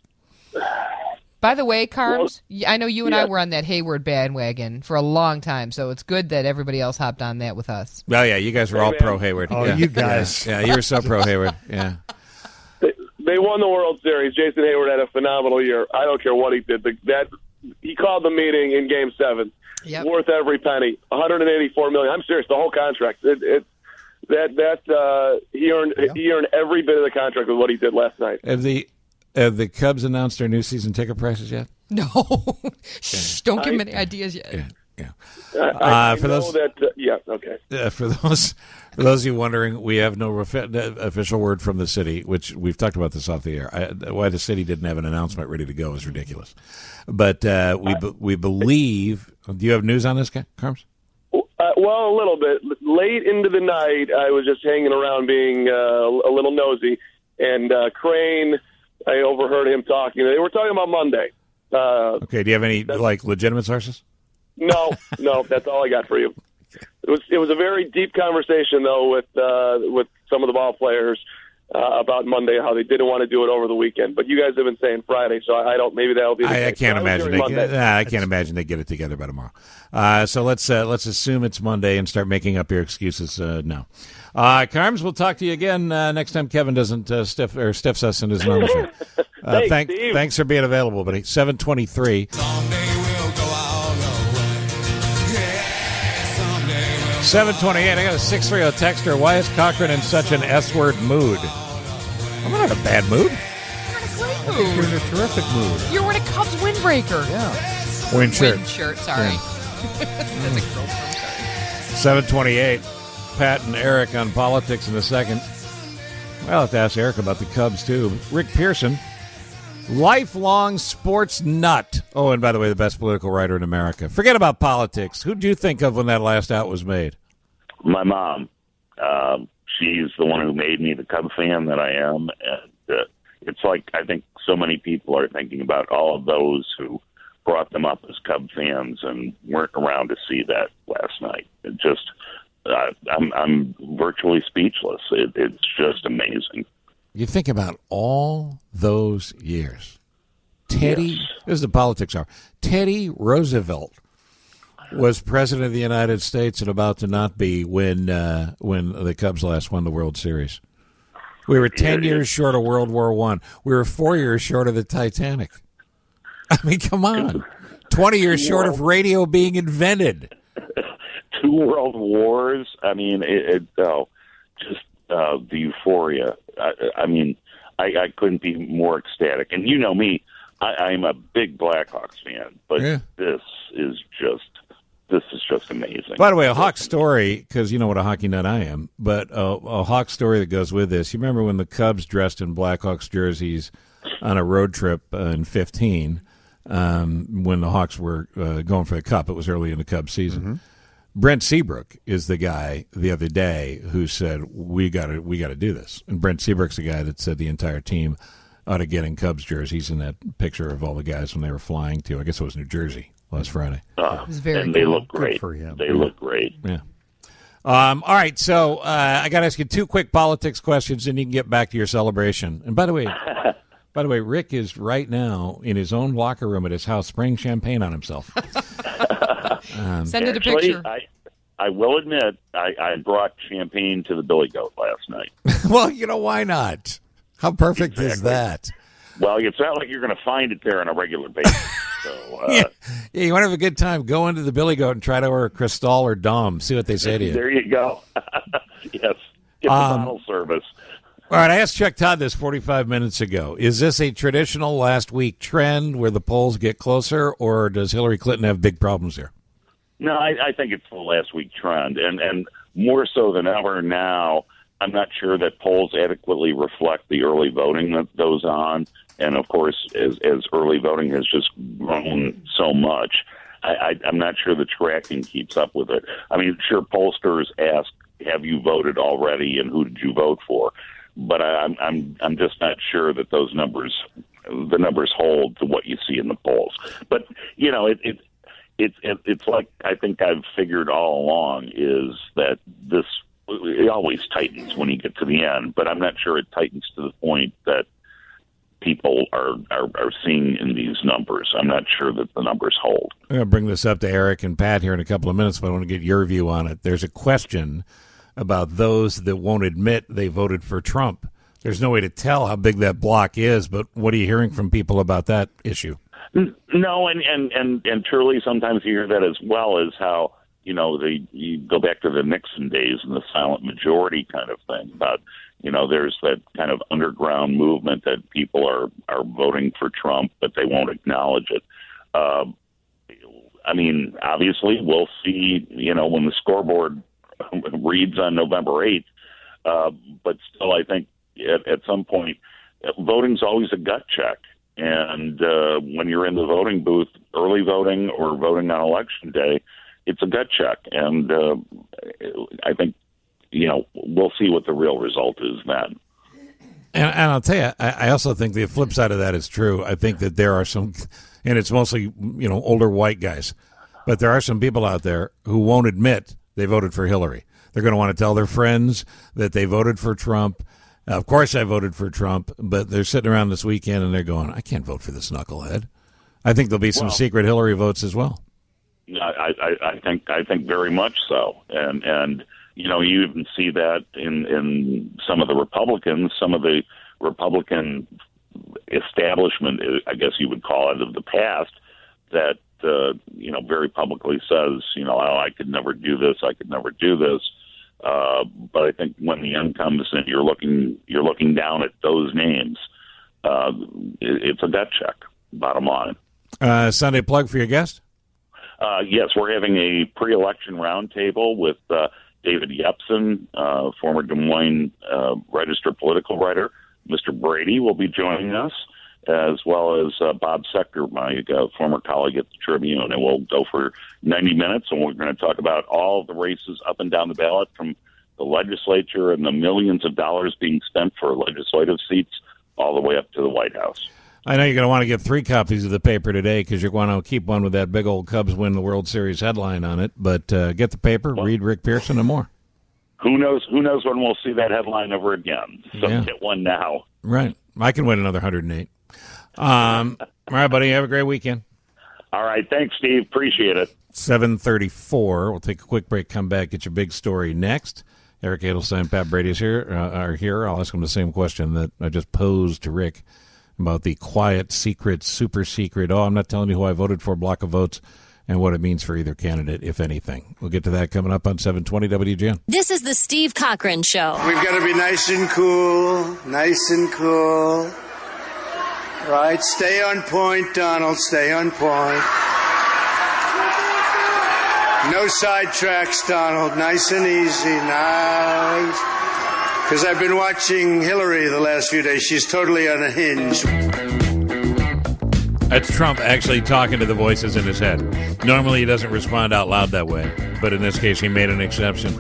By the way, Carms, I know you and I were on that Hayward bandwagon for a long time, so it's good that everybody else hopped on that with us. Oh, yeah, you guys were all pro Hayward. Oh, yeah. you guys. Yeah, you were so pro Hayward. Yeah. They, they won the World Series. Jason Hayward had a phenomenal year. I don't care what he did. The, that he called the meeting in Game Seven. Yep. Worth every penny. one hundred eighty-four million dollars. I'm serious. The whole contract. It, it, that that uh, he earned Yeah. he earned every bit of the contract with what he did last night. Have the have the Cubs announced their new season ticket prices yet? No. Shh, don't give him any ideas yet. Yeah, yeah. I, I, Uh, I for know those- that. Uh, yeah. Okay. Uh, for those for those of you wondering, we have no refi- official word from the city, which we've talked about this off the air. I, why the city didn't have an announcement ready to go is ridiculous. But uh, we be, we believe. Do you have news on this, Carms? Uh, well, a little bit. Late into the night, I was just hanging around being uh, a little nosy, and uh, Crane, I overheard him talking. They were talking about Monday. Uh, Okay. Do you have any like legitimate sources? no, no, that's all I got for you. It was it was a very deep conversation, though, with uh, with some of the ball players uh, about Monday, how they didn't want to do it over the weekend. But you guys have been saying Friday, so I, I don't. Maybe that'll be. The I, I case. can't But was imagine. hearing They, Monday. nah, I can't imagine they get it together by tomorrow. Uh, so let's uh, let's assume it's Monday and start making up your excuses uh, now. Uh, Carms, we'll talk to you again uh, next time Kevin doesn't uh, stiff or stiffs us in his normal show. Uh, Thanks, thank, Steve. thanks for being available, buddy. Seven twenty-three. Seven twenty-eight. I got a six three zero texter. Why is Cochran in such an S-word mood? I'm not in a bad mood. You're in a terrific mood. You're wearing a Cubs windbreaker. Yeah. Wind shirt. Wind shirt, sorry. That's a girl term, sorry. seven twenty-eight. Pat and Eric on politics in a second. Well, I'll have to ask Eric about the Cubs, too. Rick Pearson, lifelong sports nut. Oh, and by the way, the best political writer in America. Forget about politics. Who'd you think of when that last out was made? My mom. Uh, she's the one who made me the Cub fan that I am. And uh, it's like I think so many people are thinking about all of those who brought them up as Cub fans and weren't around to see that last night. It just I, I'm I'm virtually speechless. It, it's just amazing. You think about all those years. Teddy, Yes. this is the politics hour. Teddy Roosevelt was president of the United States and about to not be when uh, when the Cubs last won the World Series. We were ten years short of World War One. We were four years short of the Titanic. I mean, come on. Twenty years short of radio being invented. Two world wars. I mean, it, it, oh, just uh, the euphoria. I, I mean, I, I couldn't be more ecstatic. And you know me, I, I'm a big Blackhawks fan, but Yeah. this is just this is just amazing. By the way, a Hawk story, because you know what a hockey nut I am, but a, a Hawk story that goes with this. You remember when the Cubs dressed in Blackhawks jerseys on a road trip uh, in fifteen, um, when the Hawks were uh, going for the Cup. It was early in the Cubs season. Mm-hmm. Brent Seabrook is the guy the other day who said, we got to we got to do this. And Brent Seabrook's the guy that said the entire team ought to get in Cubs jerseys in that picture of all the guys when they were flying to, I guess it was New Jersey last Friday. Uh, was very and they cool. look great. Good for him. They look great. Yeah. Um, all right, so uh, I got to ask you two quick politics questions, and you can get back to your celebration. And by the way, by the way, Rick is right now in his own locker room at his house, spraying champagne on himself. um, Send it a Actually, picture. I, I will admit, I, I brought champagne to the Billy Goat last night. well, you know, why not? How perfect is Exactly. that? Well, it's not like you're going to find it there on a regular basis. So, uh, yeah. yeah, you want to have a good time, go into the Billy Goat and try to order Cristal or Dom. See what they say to you. there you go. yes, get the Um, bottle service. All right, I asked Chuck Todd this forty-five minutes ago. Is this a traditional last week trend where the polls get closer, or does Hillary Clinton have big problems here? No, I, I think it's the last week trend, and and more so than ever now. I'm not sure that polls adequately reflect the early voting that goes on, and of course, as as early voting has just grown so much, I, I, I'm not sure the tracking keeps up with it. I mean, sure, pollsters ask, "Have you voted already?" and "Who did you vote for?" But I, I'm I'm I'm just not sure that those numbers, the numbers hold to what you see in the polls. But you know, it. it It's it, it's like I think I've figured all along is that this it always tightens when you get to the end, but I'm not sure it tightens to the point that people are, are, are seeing in these numbers. I'm not sure that the numbers hold. I'm going to bring this up to Eric and Pat here in a couple of minutes, but I want to get your view on it. There's a question about those that won't admit they voted for Trump. There's no way to tell how big that block is, but what are you hearing from people about that issue? No, and, and, and, and truly sometimes you hear that as well as how, you know, the, you go back to the Nixon days and the silent majority kind of thing about, you know, there's that kind of underground movement that people are, are voting for Trump, but they won't acknowledge it. Uh, I mean, obviously we'll see, you know, when the scoreboard reads on November eighth, uh, but still I think at, at some point voting's always a gut check. And uh, when you're in the voting booth, early voting or voting on election day, it's a gut check. And uh, I think, you know, we'll see what the real result is then. And, and I'll tell you, I, I also think the flip side of that is true. I think that there are some, and it's mostly, you know, older white guys, but there are some people out there who won't admit they voted for Hillary. They're going to want to tell their friends that they voted for Trump. Of course I voted for Trump, but they're sitting around this weekend and they're going, I can't vote for this knucklehead. I think there'll be some Well, secret Hillary votes as well. I, I, I think I think very much so. And, and you know, you even see that in, in some of the Republicans, some of the Republican establishment, I guess you would call it, of the past, that, uh, you know, very publicly says, you know, oh, I could never do this, I could never do this. Uh, but I think when the end comes and you're looking, you're looking down at those names, uh, it, it's a gut check, bottom line. Uh, Sunday plug for your guest? Uh, yes, we're having a pre-election roundtable with uh, David Yepsen, uh, former Des Moines uh, Register political writer. Mister Brady will be joining us, as well as uh, Bob Sector, my uh, former colleague at the Tribune. And we'll go for ninety minutes, and we're going to talk about all the races up and down the ballot, from the legislature and the millions of dollars being spent for legislative seats all the way up to the White House. I know you're going to want to get three copies of the paper today because you're going to keep one with that big old Cubs win the World Series headline on it. But uh, get the paper, read Rick Pearson, and more. who knows? Who knows when we'll see that headline ever again? So Yeah. get one now. Right. I can win another one hundred eight. Um, all right, buddy. Have a great weekend. All right. Thanks, Steve. Appreciate it. seven thirty-four. We'll take a quick break, come back, get your big story next. Eric Edelstein, Pat Brady is here, uh, are here. I'll ask them the same question that I just posed to Rick about the quiet, secret, super secret, oh, I'm not telling you who I voted for, block of votes, and what it means for either candidate, if anything. We'll get to that coming up on seven twenty W G N. This is the Steve Cochran Show. We've got to be nice and cool, nice and cool. Right, stay on point, Donald, stay on point. No sidetracks, Donald, nice and easy, nice. Because I've been watching Hillary the last few days. She's totally unhinged. That's Trump actually talking to the voices in his head. Normally he doesn't respond out loud that way, but in this case he made an exception.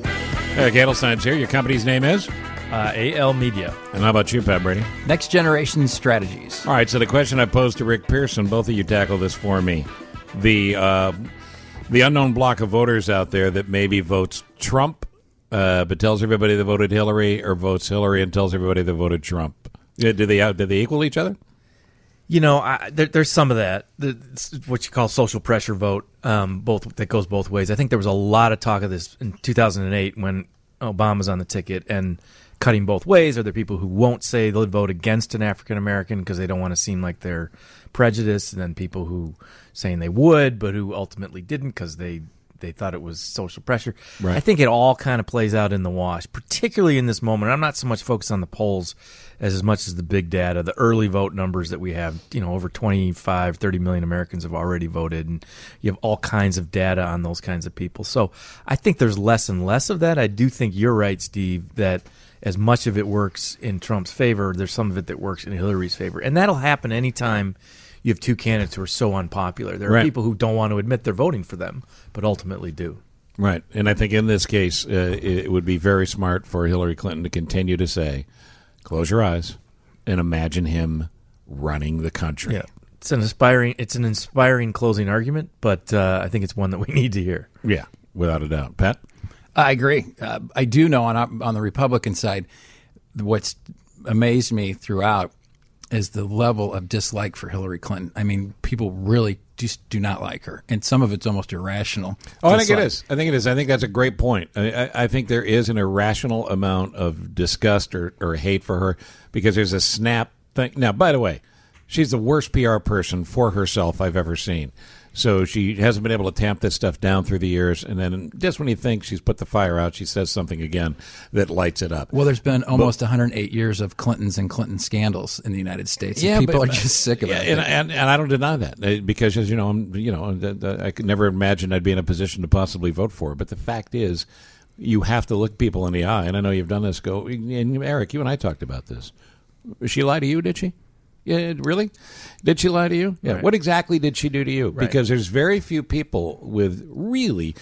Eric Edelstein's here. Your company's name is? Uh, A L Media. And how about you, Pat Brady? Next Generation Strategies. All right, so the question I posed to Rick Pearson, both of you tackle this for me. The uh, the unknown block of voters out there that maybe votes Trump, uh, but tells everybody they voted Hillary, or votes Hillary and tells everybody they voted Trump. Do they uh, do they equal each other? You know, I, there, there's some of that, the, what you call social pressure vote, um, both that goes both ways. I think there was a lot of talk of this in two thousand eight when Obama's on the ticket and cutting both ways. Are there people who won't say they'll vote against an African American because they don't want to seem like they're prejudiced, and then people who saying they would but who ultimately didn't because they they thought it was social pressure. Right. I think it all kind of plays out in the wash, particularly in this moment. I'm not so much focused on the polls as as much as the big data, the early vote numbers that we have. You know, over twenty-five, thirty million Americans have already voted, and you have all kinds of data on those kinds of people. So I think there's less and less of that. I do think you're right, Steve, that as much of it works in Trump's favor, there's some of it that works in Hillary's favor. And that'll happen anytime you have two candidates who are so unpopular. There are Right. people who don't want to admit they're voting for them, but ultimately do. Right. And I think in this case, uh, it would be very smart for Hillary Clinton to continue to say, close your eyes and imagine him running the country. Yeah. It's an inspiring it's an inspiring closing argument, but uh, I think it's one that we need to hear. Yeah, without a doubt. Pat? I agree. Uh, I do know on on the Republican side, what's amazed me throughout is the level of dislike for Hillary Clinton. I mean, people really just do not like her, and some of it's almost irrational. Oh, I think it dislike. is. I think it is. I think that's a great point. I, I, I think there is an irrational amount of disgust or, or hate for her because there's a snap thing. Now, by the way, she's the worst P R person for herself I've ever seen. So she hasn't been able to tamp this stuff down through the years, and then just when you think she's put the fire out, she says something again that lights it up. Well, there's been almost one hundred eight years of Clintons and Clinton scandals in the United States. Yeah, and people but- are just sick of yeah, it. and, and and I don't deny that uh, because, as you know, I'm you know th- th- I could never imagine I'd be in a position to possibly vote for her. But the fact is, you have to look people in the eye, and I know you've done this. Go, and Eric, you and I talked about this. She lied to you, did she? Yeah, really? Did she lie to you? Yeah. Right. What exactly did she do to you? Right. Because there's very few people with really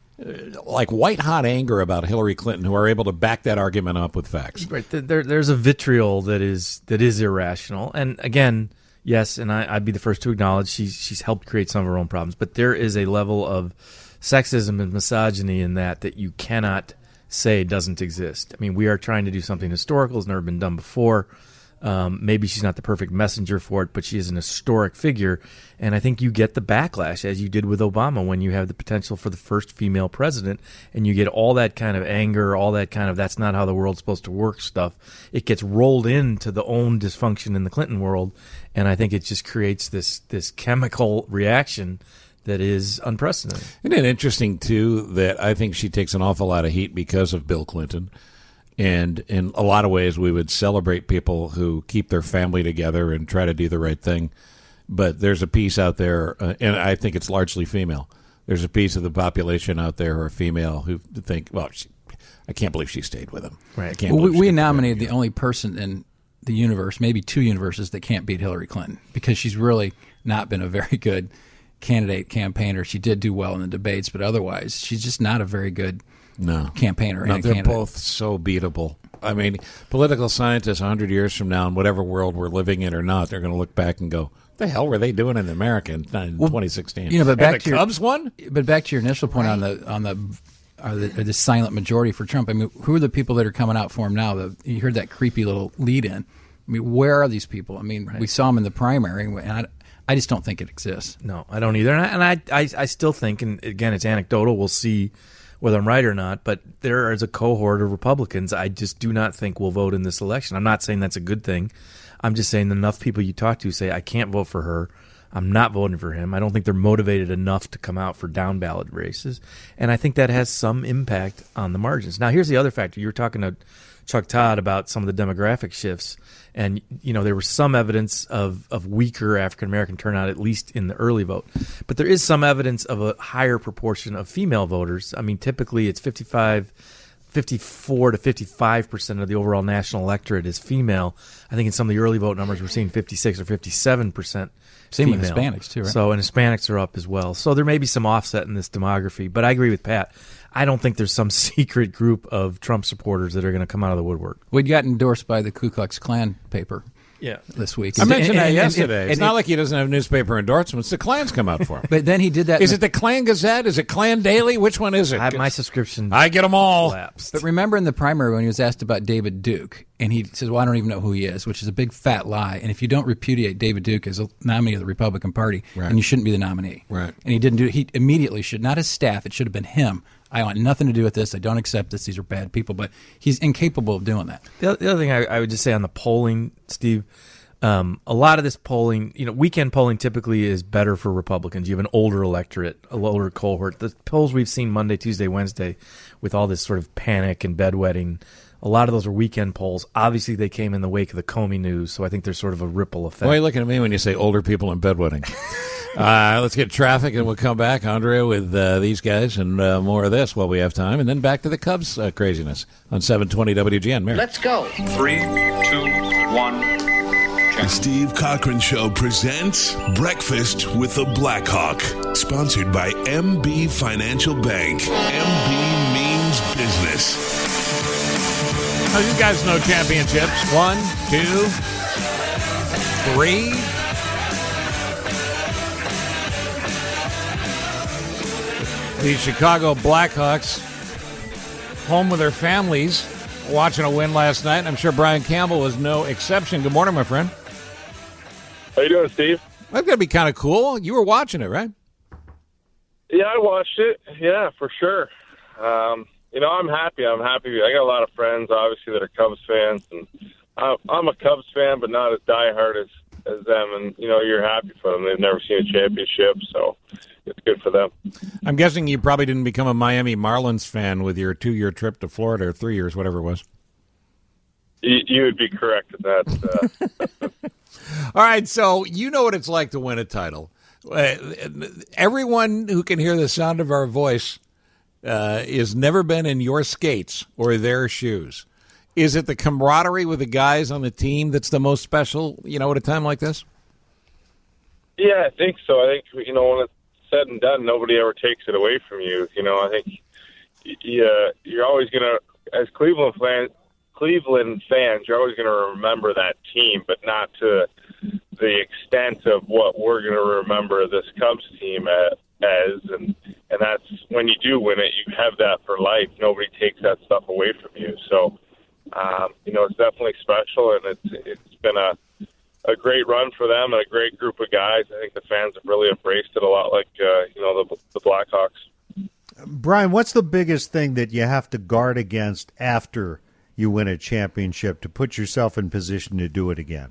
uh, like white hot anger about Hillary Clinton who are able to back that argument up with facts. Right. There, there's a vitriol that is that is irrational. And again, yes, and I, I'd be the first to acknowledge she's she's helped create some of her own problems. But there is a level of sexism and misogyny in that that you cannot say doesn't exist. I mean, we are trying to do something historical. It's never been done before. Um, maybe she's not the perfect messenger for it, but she is an historic figure. And I think you get the backlash, as you did with Obama, when you have the potential for the first female president, and you get all that kind of anger, all that kind of that's not how the world's supposed to work stuff. It gets rolled into the own dysfunction in the Clinton world, and I think it just creates this this chemical reaction that is unprecedented. Isn't it interesting, too, that I think she takes an awful lot of heat because of Bill Clinton? And in a lot of ways, we would celebrate people who keep their family together and try to do the right thing. But there's a piece out there, uh, and I think it's largely female. There's a piece of the population out there who are female who think, well, she, I can't believe she stayed with him. Right. I can't Well, we, believe we she nominated the only person in the universe, maybe two universes, that can't beat Hillary Clinton because she's really not been a very good candidate campaigner. She did do well in the debates, but otherwise, she's just not a very good no. campaigner. No, and they're candidate. both so beatable. I mean, political scientists one hundred years from now, in whatever world we're living in or not, they're going to look back and go, the hell were they doing in America in Well, twenty sixteen? You know, but And back the to your, Cubs won? But back to your initial point on the on the are the, are the silent majority for Trump. I mean, who are the people that are coming out for him now? The, you heard that creepy little lead in. I mean, where are these people? I mean, right. we saw them in the primary, and I, I just don't think it exists. No, I don't either. And I, and I, I, I still think, and again, it's anecdotal. We'll see whether I'm right or not. But there is a cohort of Republicans I just do not think will vote in this election. I'm not saying that's a good thing. I'm just saying enough people you talk to say, I can't vote for her. I'm not voting for him. I don't think they're motivated enough to come out for down ballot races. And I think that has some impact on the margins. Now, here's the other factor. You were talking to Chuck Todd about some of the demographic shifts. And, you know, there was some evidence of, of weaker African-American turnout, at least in the early vote. But there is some evidence of a higher proportion of female voters. I mean, typically it's fifty-five fifty-four to fifty-five percent of the overall national electorate is female. I think in some of the early vote numbers we're seeing fifty-six or fifty-seven percent Same female. with Hispanics, too, right? So, and Hispanics are up as well. So there may be some offset in this demography. But I agree with Pat. I don't think there's some secret group of Trump supporters that are going to come out of the woodwork. We got endorsed by the Ku Klux Klan paper. Yeah. This week. I mentioned And- that and- yesterday. and- it's and- not like he doesn't have newspaper endorsements. The Klan's come out for him. But then he did that. Is it the Klan Gazette? Is it Klan Daily? Which one is it? I have my subscription. I get them all. Lapsed. But remember in the primary when he was asked about David Duke, and he says, well, I don't even know who he is, which is a big fat lie. And if you don't repudiate David Duke as a nominee of the Republican Party, Right. then you shouldn't be the nominee. Right. And he didn't do it. He immediately should, not his staff, it should have been him. I want nothing to do with this. I don't accept this. These are bad people. But he's incapable of doing that. The other, the other thing I, I would just say on the polling, Steve, um, a lot of this polling, you know, weekend polling typically is better for Republicans. You have an older electorate, a older cohort. The polls we've seen Monday, Tuesday, Wednesday, with all this sort of panic and bedwetting, a lot of those are weekend polls. Obviously, they came in the wake of the Comey news, so I think there's sort of a ripple effect. Why are you looking at me when you say older people and bedwetting? uh, let's get traffic, and we'll come back, Andrea, with uh, these guys and uh, more of this while we have time, and then back to the Cubs uh, craziness on seven twenty W G N. Mary. Let's go. Three, two, one. The Steve Cochran Show presents Breakfast with the Blackhawk, sponsored by M B Financial Bank. M B means business. Oh, you guys know championships. One, two, three. The Chicago Blackhawks, home with their families, watching a win last night. I'm sure Brian Campbell was no exception. Good morning, my friend. How you doing, Steve? That's going to be kind of cool. You were watching it, right? Yeah, I watched it. Yeah, for sure. Um, you know, I'm happy. I'm happy. I got a lot of friends, obviously, that are Cubs fans, and I, I'm a Cubs fan, but not as diehard as as them. And you know, you're happy for them. They've never seen a championship, so it's good for them. I'm guessing you probably didn't become a Miami Marlins fan with your two-year trip to Florida, or three years, whatever it was. You, you would be correct in that. Uh, All right, so you know what it's like to win a title. Uh, everyone who can hear the sound of our voice uh, has never been in your skates or their shoes. Is it the camaraderie with the guys on the team that's the most special, you know, at a time like this? yeah, I think so. I think, you know, when it's said and done, nobody ever takes it away from you. You know, I think yeah, you're always going to, as Cleveland fans, Cleveland fans, you're always going to remember that team, but not to the extent of what we're going to remember this Cubs team as. And and that's when you do win it, you have that for life. Nobody takes that stuff away from you. So, um, you know, it's definitely special, and it's it's been a a great run for them and a great group of guys. I think the fans have really embraced it a lot, like uh, you know the the Blackhawks. Brian, what's the biggest thing that you have to guard against after you win a championship to put yourself in position to do it again?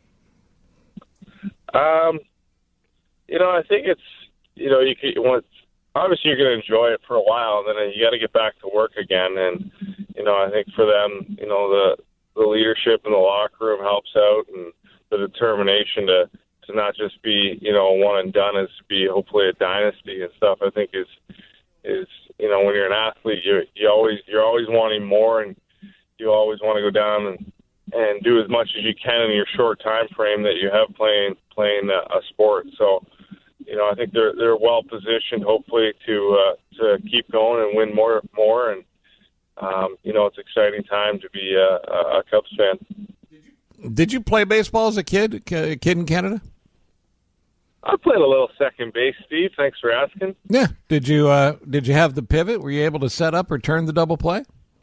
Um, you know, I think it's, you know, you can, once, obviously you're going to enjoy it for a while, and then you got to get back to work again. And, you know, I think for them, you know, the, the leadership in the locker room helps out, and the determination to, to not just be, you know, one and done, is to be hopefully a dynasty and stuff, I think is, is, you know, when you're an athlete, you you always, you're always wanting more, and you always want to go down and, and do as much as you can in your short time frame that you have playing playing a, a sport. So, you know, I think they're they're well positioned, hopefully, to uh, to keep going and win more more. And um, you know, it's an exciting time to be a, a Cubs fan. Did you play baseball as a kid, a kid in Canada? I played a little second base, Steve. Thanks for asking. Yeah. Did you uh, did you have the pivot? Were you able to set up or turn the double play?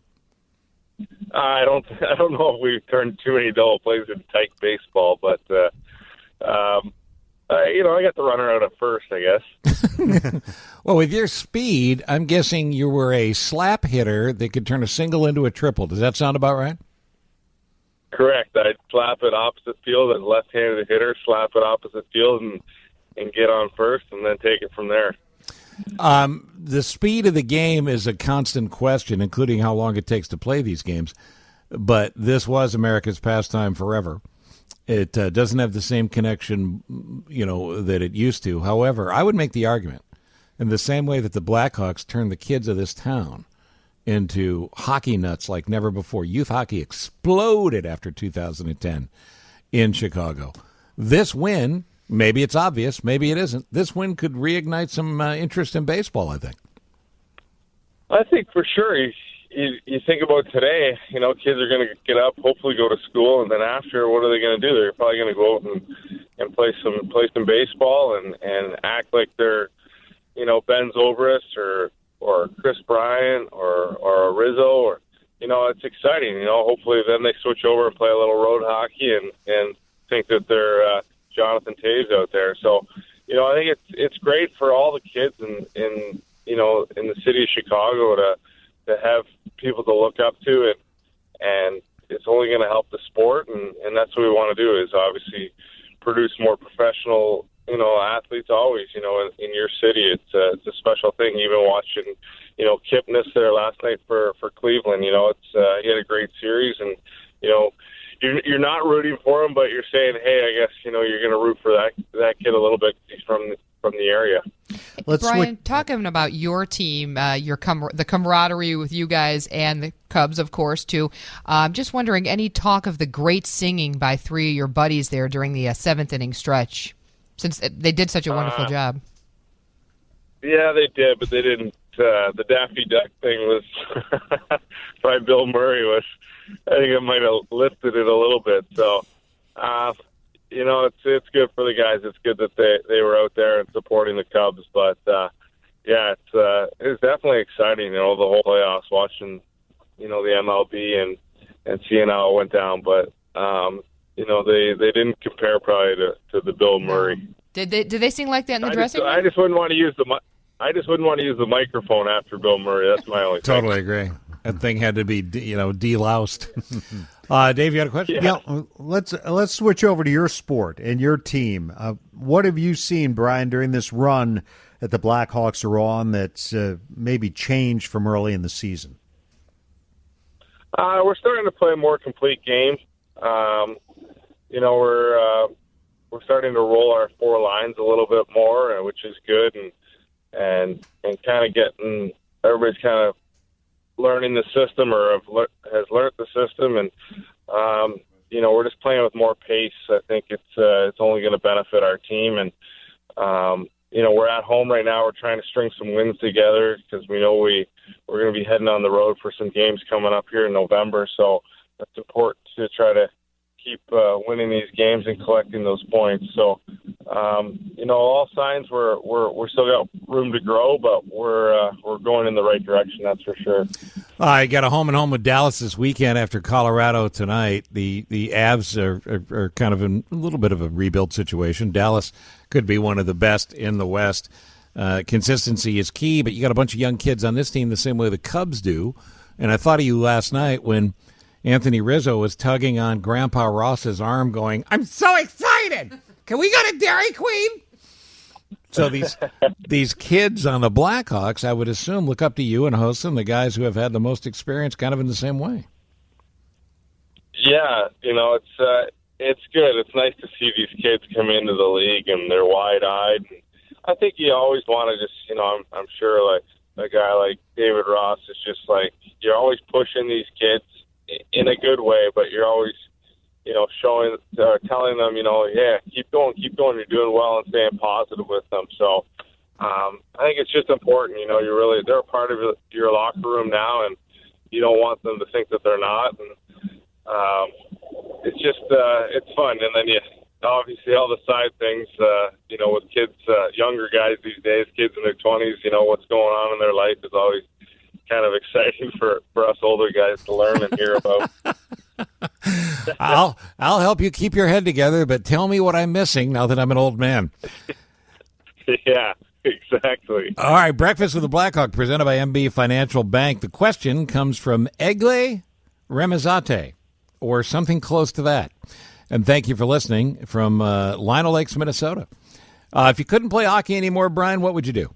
I don't I don't know if we've turned too many double plays in tight baseball, but uh, um, uh, you know, I got the runner out at first, I guess. Well, with your speed, I'm guessing you were a slap hitter that could turn a single into a triple. Does that sound about right? Correct. I'd slap it opposite field and left-handed hitter, slap it opposite field, and and get on first, and then take it from there. Um, the speed of the game is a constant question, including how long it takes to play these games. But this was America's pastime forever. It uh, doesn't have the same connection, you know, that it used to. However, I would make the argument, in the same way that the Blackhawks turned the kids of this town into hockey nuts like never before. Youth hockey exploded after two thousand ten in Chicago. This win, maybe it's obvious, maybe it isn't, this win could reignite some uh, interest in baseball, I think. I think for sure. You, you, you think about today, you know, kids are going to get up, hopefully go to school, and then after, what are they going to do? They're probably going to go out and, and play some play some baseball and, and act like they're, you know, Ben Zobrist or or Chris Bryant or or Rizzo, or, you know, it's exciting. You know, hopefully then they switch over and play a little road hockey and and think that they're uh, Jonathan Toews out there. So, you know, I think it's it's great for all the kids in in you know in the city of Chicago to to have people to look up to, and and it's only going to help the sport, and and that's what we want to do, is obviously produce more professional, you know, athletes always. You know, in, in your city, it's a, it's a special thing. Even watching, you know, Kipnis there last night for, for Cleveland, you know, it's uh, he had a great series, and, you know, you're, you're not rooting for him, but you're saying, hey, I guess, you know, you're going to root for that that kid a little bit. He's from from the area. Let's Brian, switch. Talking about your team, uh, your com- the camaraderie with you guys and the Cubs, of course, too. I'm uh, just wondering, any talk of the great singing by three of your buddies there during the uh, seventh inning stretch, since they did such a wonderful uh, job? Yeah, they did, but they didn't. Uh, the Daffy Duck thing was by Bill Murray was, I think it might have lifted it a little bit. So, uh, you know, it's it's good for the guys. It's good that they, they were out there and supporting the Cubs. But, uh, yeah, it's uh, it's definitely exciting, you know, the whole playoffs, watching, you know, the M L B and, and seeing how it went down. But, um, you know, they, they didn't compare probably to, to the Bill Murray. Did they did they sing like that in the I dressing just, room? I just wouldn't want to use the mi- I just wouldn't want to use the microphone after Bill Murray. That's my only thing. Totally agree. That thing had to be, you know, de-loused. uh, Dave, you had a question? Yeah. yeah. Let's let's switch over to your sport and your team. Uh, what have you seen, Brian, during this run that the Blackhawks are on that's uh, maybe changed from early in the season? Uh, we're starting to play a more complete game. Um, you know, we're uh, we're starting to roll our four lines a little bit more, uh, which is good, and and and kind of getting everybody's kind of learning the system, or have le- has learned the system, and um, you know, we're just playing with more pace. I think it's uh, it's only going to benefit our team, and um, you know, we're at home right now. We're trying to string some wins together because we know we we're going to be heading on the road for some games coming up here in November. So it's important to try to keep uh, winning these games and collecting those points. So, um, you know, all signs we're we're we're still got room to grow, but we're uh, we're going in the right direction. That's for sure. I got a home and home with Dallas this weekend after Colorado tonight. The the Avs are, are, are kind of in a little bit of a rebuild situation. Dallas could be one of the best in the West. Uh, consistency is key, but you got a bunch of young kids on this team the same way the Cubs do. And I thought of you last night when Anthony Rizzo was tugging on Grandpa Ross's arm going, I'm so excited! Can we go to Dairy Queen? So these these kids on the Blackhawks, I would assume, look up to you and Hosen, the guys who have had the most experience, kind of in the same way. Yeah, you know, it's uh, it's good. It's nice to see these kids come into the league and they're wide-eyed. I think you always want to just, you know, I'm, I'm sure like a guy like David Ross is just like, you're always pushing these kids in a good way, but you're always, you know, showing or telling them, you know, yeah, keep going, keep going. You're doing well, and staying positive with them. So um, I think it's just important. You know, you're really they're a part of your locker room now, and you don't want them to think that they're not. And um, it's just uh, it's fun. And then you obviously all the side things, uh, you know, with kids, uh, younger guys these days, kids in their twenties, you know, what's going on in their life is always kind of exciting for, for us older guys to learn and hear about. I'll I'll help you keep your head together, but tell me what I'm missing now that I'm an old man. Yeah, exactly. All right, Breakfast with the Blackhawk presented by M B Financial Bank. The question comes from Egle Remizate, or something close to that. And thank you for listening from uh, Lino Lakes, Minnesota. Uh, if you couldn't play hockey anymore, Brian, what would you do?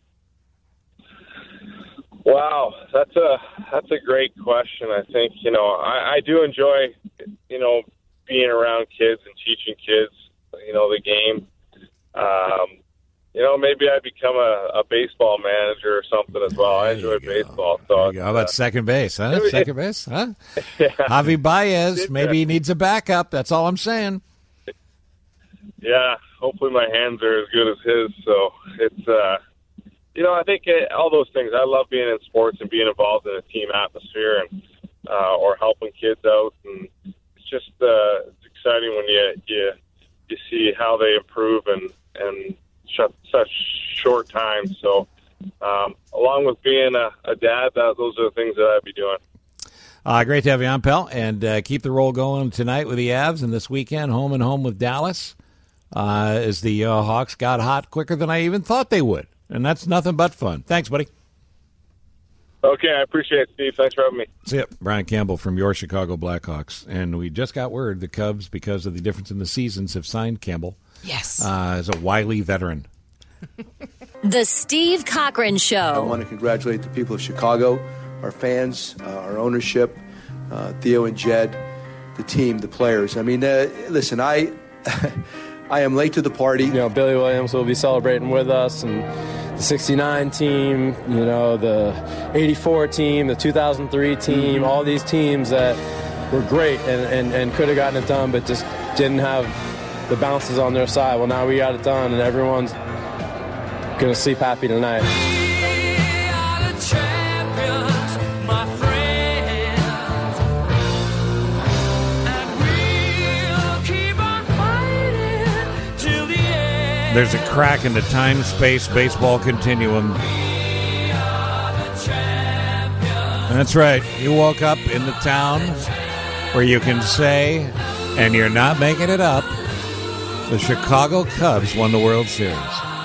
Wow, that's a that's a great question. I think, you know, I, I do enjoy, you know, being around kids and teaching kids, you know, the game. Um, you know, maybe I'd become a, a baseball manager or something as well. I enjoy baseball. So How about second base, huh? Maybe- Second base, huh? Yeah. Javi Baez, maybe he needs a backup. That's all I'm saying. Yeah, hopefully my hands are as good as his. So it's, uh, you know, I think uh, all those things. I love being in sports and being involved in a team atmosphere and uh, or helping kids out. And it's just uh, it's exciting when you you you see how they improve and and such, such short time. So, um, along with being a, a dad, that, those are the things that I'd be doing. Uh, great to have you on, pal, and uh, keep the roll going tonight with the Avs, and this weekend home and home with Dallas. Uh, as the uh, Hawks got hot quicker than I even thought they would, and that's nothing but fun. Thanks, buddy. Okay, I appreciate it, Steve. Thanks for having me. See ya. Brian Campbell from your Chicago Blackhawks. And we just got word the Cubs, because of the difference in the seasons, have signed Campbell. Yes. Uh, as a wily veteran. The Steve Cochran I Show. want to congratulate the people of Chicago, our fans, uh, our ownership, uh, Theo and Jed, the team, the players. I mean, uh, listen, I I am late to the party. You know, Billy Williams will be celebrating with us, and the sixty-nine team, you know, the eighty-four team, the two thousand three team, all these teams that were great and, and, and could have gotten it done, but just didn't have the bounces on their side. Well, now we got it done, and everyone's going to sleep happy tonight. There's a crack in the time-space baseball continuum. That's right. You woke up in the town where you can say, and you're not making it up, the Chicago Cubs won the World Series.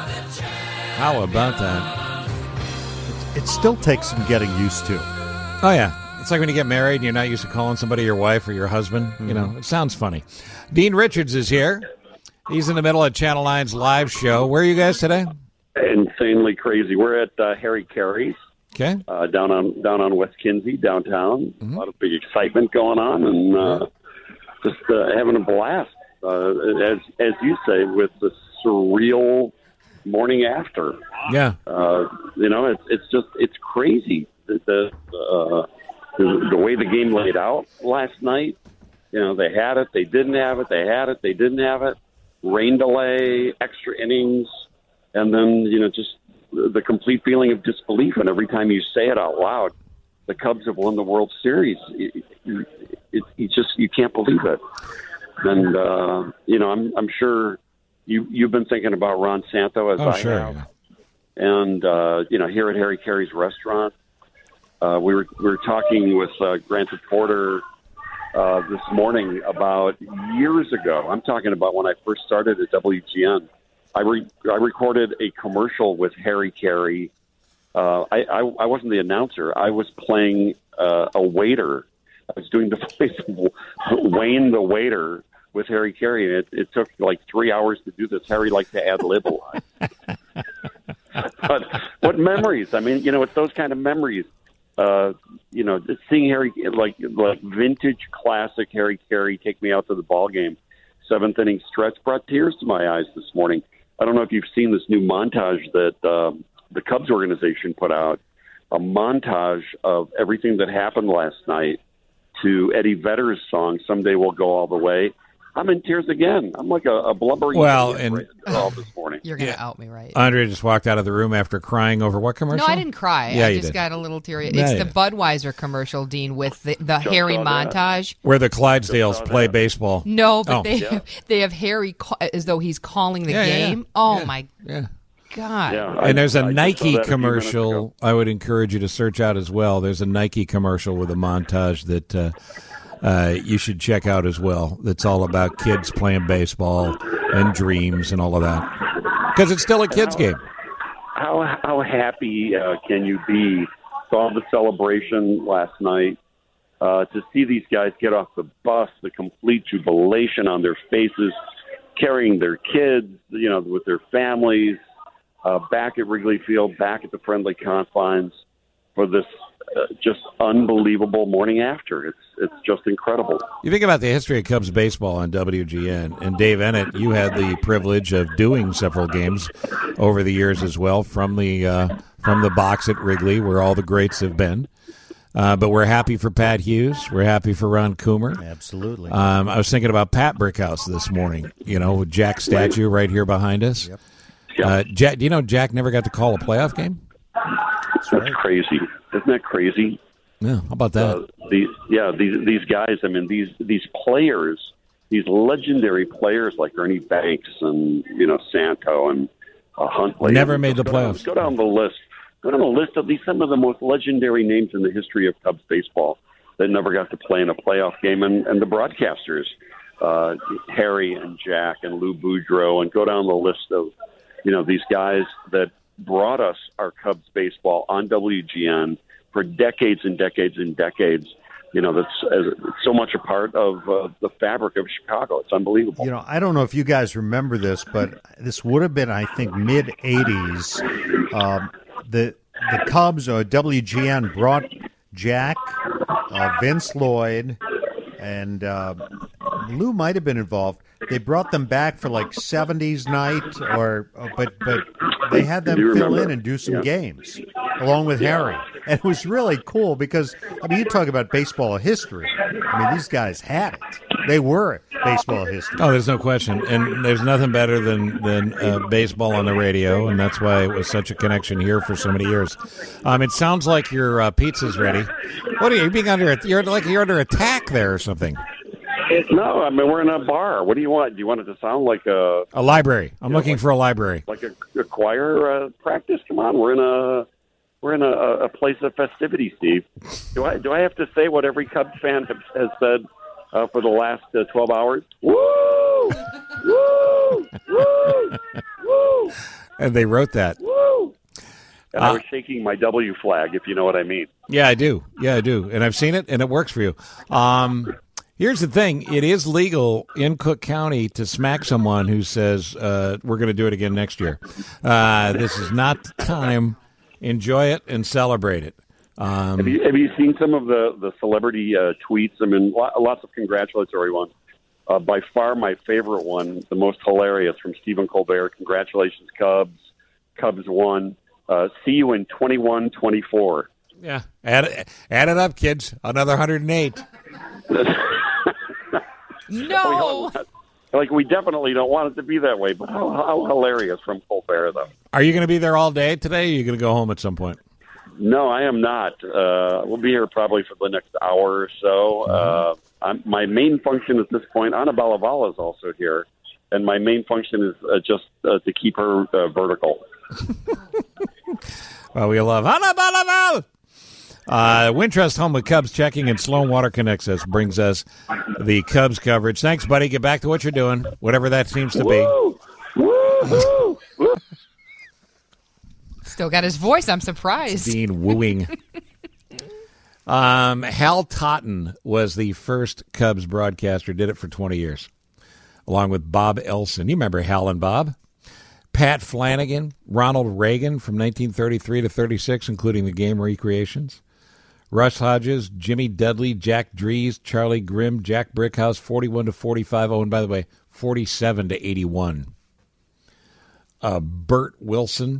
How about that? It still takes some getting used to. Oh, yeah. It's like when you get married and you're not used to calling somebody your wife or your husband. You know, it sounds funny. Dean Richards is here. He's in the middle of Channel nine's live show. Where are you guys today? Insanely crazy. We're at uh, Harry Carey's. Okay. Uh, down on down on West Kinsey, downtown. Mm-hmm. A lot of big excitement going on, and uh, yeah. just uh, having a blast. Uh, as as you say, with the surreal morning after. Yeah. Uh, you know, it's it's just it's crazy the the, uh, the the way the game laid out last night. You know, they had it, they didn't have it, they had it, they didn't have it. Rain delay, extra innings, and then, you know, just the complete feeling of disbelief. And every time you say it out loud, the Cubs have won the World Series. It, it, it, you just you can't believe it. And uh, you know, I'm I'm sure you you've been thinking about Ron Santo as oh, I sure, have. yeah. And uh, you know, here at Harry Carey's restaurant, uh, we were we were talking with uh, Grant Porter. Uh, this morning about years ago. I'm talking about when I first started at W G N. I, re- I recorded a commercial with Harry Carey. Uh, I, I, I wasn't the announcer. I was playing uh, a waiter. I was doing the voice of Wayne the waiter with Harry Carey, and it, it took like three hours to do this. Harry liked to ad lib a lot. But what memories? I mean, you know, it's those kind of memories. Uh, you know, seeing Harry, like like vintage classic Harry Carey take me out to the ball game, seventh inning stretch, brought tears to my eyes this morning. I don't know if you've seen this new montage that um, the Cubs organization put out, a montage of everything that happened last night to Eddie Vedder's song, Someday We'll Go All the Way. I'm in tears again. I'm like a, a blubbering Well, idiot and- right all this morning. You're going to out me, right? Andrea just walked out of the room after crying over what commercial? No, I didn't cry. Yeah, I you just did. got a little teary. Yeah, It's you the did. Budweiser commercial, Dean, with the, the Harry saw that. montage. Where the Clydesdales play baseball. No, but Oh. they Yeah. they have Harry ca- as though he's calling the Yeah, yeah, game. yeah. Oh Yeah. my Yeah. God! Yeah, I- And there's a I just saw Nike that a few minutes ago. commercial I would encourage you to search out as well. There's a Nike commercial with a montage that uh, uh, you should check out as well. That's all about kids playing baseball and dreams and all of that. Because it's still a kids' game. How how happy uh, can you be? Saw the celebration last night. Uh, to see these guys get off the bus, the complete jubilation on their faces, carrying their kids, you know, with their families, uh, back at Wrigley Field, back at the friendly confines for this uh, just unbelievable morning after. It's it's just incredible. You think about the history of Cubs baseball on W G N, and Dave Ennett, you had the privilege of doing several games over the years as well from the uh, from the box at Wrigley, where all the greats have been. Uh, but we're happy for Pat Hughes. We're happy for Ron Coomer. Absolutely. Um, I was thinking about Pat Brickhouse this morning, you know, with Jack's statue right here behind us. Yep. Uh, Jack, do you know Jack never got to call a playoff game? That's crazy. Isn't that crazy? Yeah, how about that? Uh, these, yeah, these these guys. I mean, these these players, these legendary players like Ernie Banks and you know Santo and uh, Huntley. Never made the Go down- playoffs. Go down the list. Go down the list of these some of the most legendary names in the history of Cubs baseball that never got to play in a playoff game, and, and the broadcasters, uh, Harry and Jack and Lou Boudreau, and go down the list of you know these guys that brought us our Cubs baseball on W G N for decades and decades and decades. You know, that's uh, so much a part of uh, the fabric of Chicago. It's unbelievable. You know, I don't know if you guys remember this, but this would have been, I think, mid eighties. Um, the the Cubs or W G N brought Jack, uh, Vince Lloyd, and uh, Lou might have been involved. They brought them back for like seventies night, or but but they had them do fill remember. in and do some Yeah. games along with Harry, and it was really cool because I mean, you talk about baseball history. I mean, these guys had it; they were baseball history. Oh, there's no question, and there's nothing better than than uh, baseball on the radio, and that's why it was such a connection here for so many years. Um, it sounds like your uh, pizza's ready. What are you, you're being under? You're like you're under attack there or something. No, I mean we're in a bar. What do you want? Do you want it to sound like a A library. I'm looking for a library. like a, a choir uh, practice? Come on, we're in a we're in a, a place of festivity, Steve. Do I do I have to say what every Cubs fan has, has said uh, for the last uh, twelve hours? Woo! Woo! Woo! Woo! And they wrote that. Woo! And I Uh, was shaking my W flag, if you know what I mean. Yeah, I do. Yeah, I do. And I've seen it, and it works for you. Um, here's the thing. It is legal in Cook County to smack someone who says, uh, we're going to do it again next year. Uh, this is not the time. Enjoy it and celebrate it. Um, Have you have you seen some of the the celebrity uh, tweets? I mean, lo- lots of congratulatory ones. Uh, by far, my favorite one, the most hilarious, from Stephen Colbert. Congratulations, Cubs! Cubs won. Uh, see you in twenty-one twenty-four. yeah. Add it, add it up, kids. Another one hundred eight. No. Like, we definitely don't want it to be that way, but how, how hilarious from Colbert, though. Are you going to be there all day today, or are you going to go home at some point? No, I am not. Uh, we'll be here probably for the next hour or so. Uh, I'm, my main function at this point, Ana Balavala is also here, and my main function is uh, just uh, to keep her uh, vertical. Well, we love Ana Balaval. Uh, Wintrust Home of Cubs Checking and Sloan Water Connects us brings us the Cubs coverage. Thanks, buddy. Get back to what you're doing, whatever that seems to be. Woo! Woo! Woo! Still got his voice. I'm surprised. Dean wooing. um, Hal Totten was the first Cubs broadcaster. Did it for twenty years, along with Bob Elson. You remember Hal and Bob? Pat Flanagan, Ronald Reagan from nineteen thirty-three to thirty-six, including the game recreations. Russ Hodges, Jimmy Dudley, Jack Dries, Charlie Grimm, Jack Brickhouse, forty-one to forty-five. Oh, and by the way, forty-seven to eighty-one. Uh, Bert Wilson,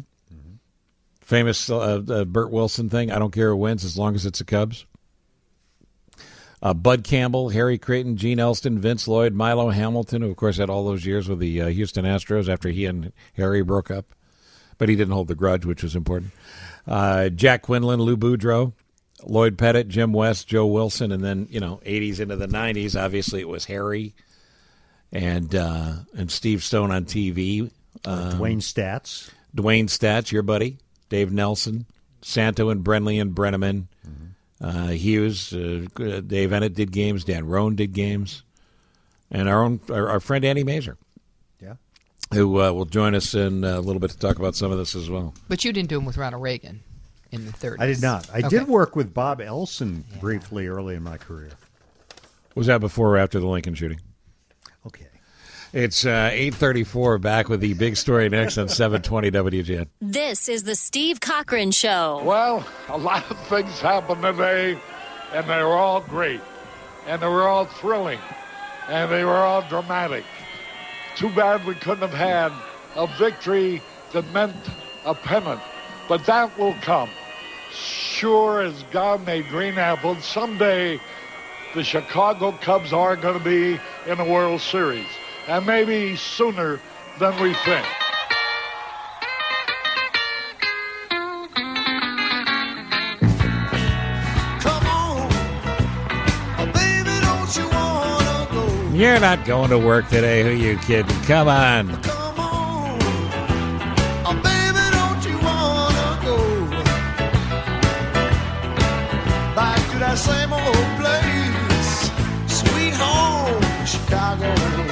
famous uh, uh, Bert Wilson thing. I don't care who wins as long as it's the Cubs. Uh, Bud Campbell, Harry Creighton, Gene Elston, Vince Lloyd, Milo Hamilton, who, of course, had all those years with the uh, Houston Astros after he and Harry broke up. But he didn't hold the grudge, which was important. Uh, Jack Quinlan, Lou Boudreau, Lloyd Pettit, Jim West, Joe Wilson, and then, you know, eighties into the nineties, obviously it was Harry and uh, and Steve Stone on T V. Uh, Dwayne Statz. Dwayne Statz, your buddy. Dave Nelson. Santo and Brenly and Brenneman. Mm-hmm. Uh, Hughes. Uh, Dave Ennett did games. Dan Roan did games. And our own our, our friend Andy Mazer. Yeah. Who uh, will join us in a little bit to talk about some of this as well. But you didn't do them with Ronald Reagan in the thirties. I did not. I Okay. did work with Bob Elson briefly early in my career. Was that before or after the Lincoln shooting? Okay. It's uh, eight thirty-four, back with the big story next on seven twenty W G N. This is the Steve Cochran Show. Well, a lot of things happened today, and they were all great, and they were all thrilling, and they were all dramatic. Too bad we couldn't have had a victory that meant a pennant, but that will come. Sure as God made green apples, someday the Chicago Cubs are going to be in the World Series, and maybe sooner than we think. You're not going to work today. Who you kidding? Come on. Back to that same old place, sweet home, Chicago.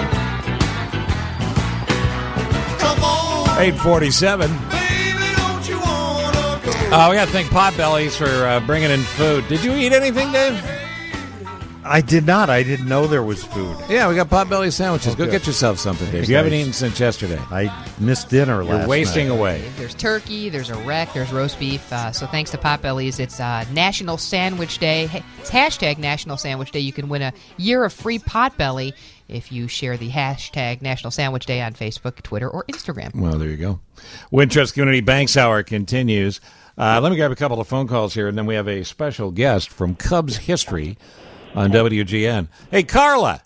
Come on, eight forty-seven. baby, don't you wanna go? Oh, we got to thank Potbellies for uh, bringing in food. Did you eat anything, Dave? I did not. I didn't know there was food. Yeah, we got Potbelly sandwiches. Go Okay. get yourself something, Dave. Thanks, You haven't guys. eaten since yesterday. I missed dinner last night. You're wasting away. There's turkey, there's a wreck, there's roast beef. Uh, so thanks to Potbellies, it's uh, National Sandwich Day. Hey, it's hashtag National Sandwich Day. You can win a year of free Potbelly if you share the hashtag National Sandwich Day on Facebook, Twitter, or Instagram. Well, there you go. Wintrust Community Banks Hour continues. Uh, let me grab a couple of phone calls here, and then we have a special guest from Cubs history on W G N. Hey, Carla.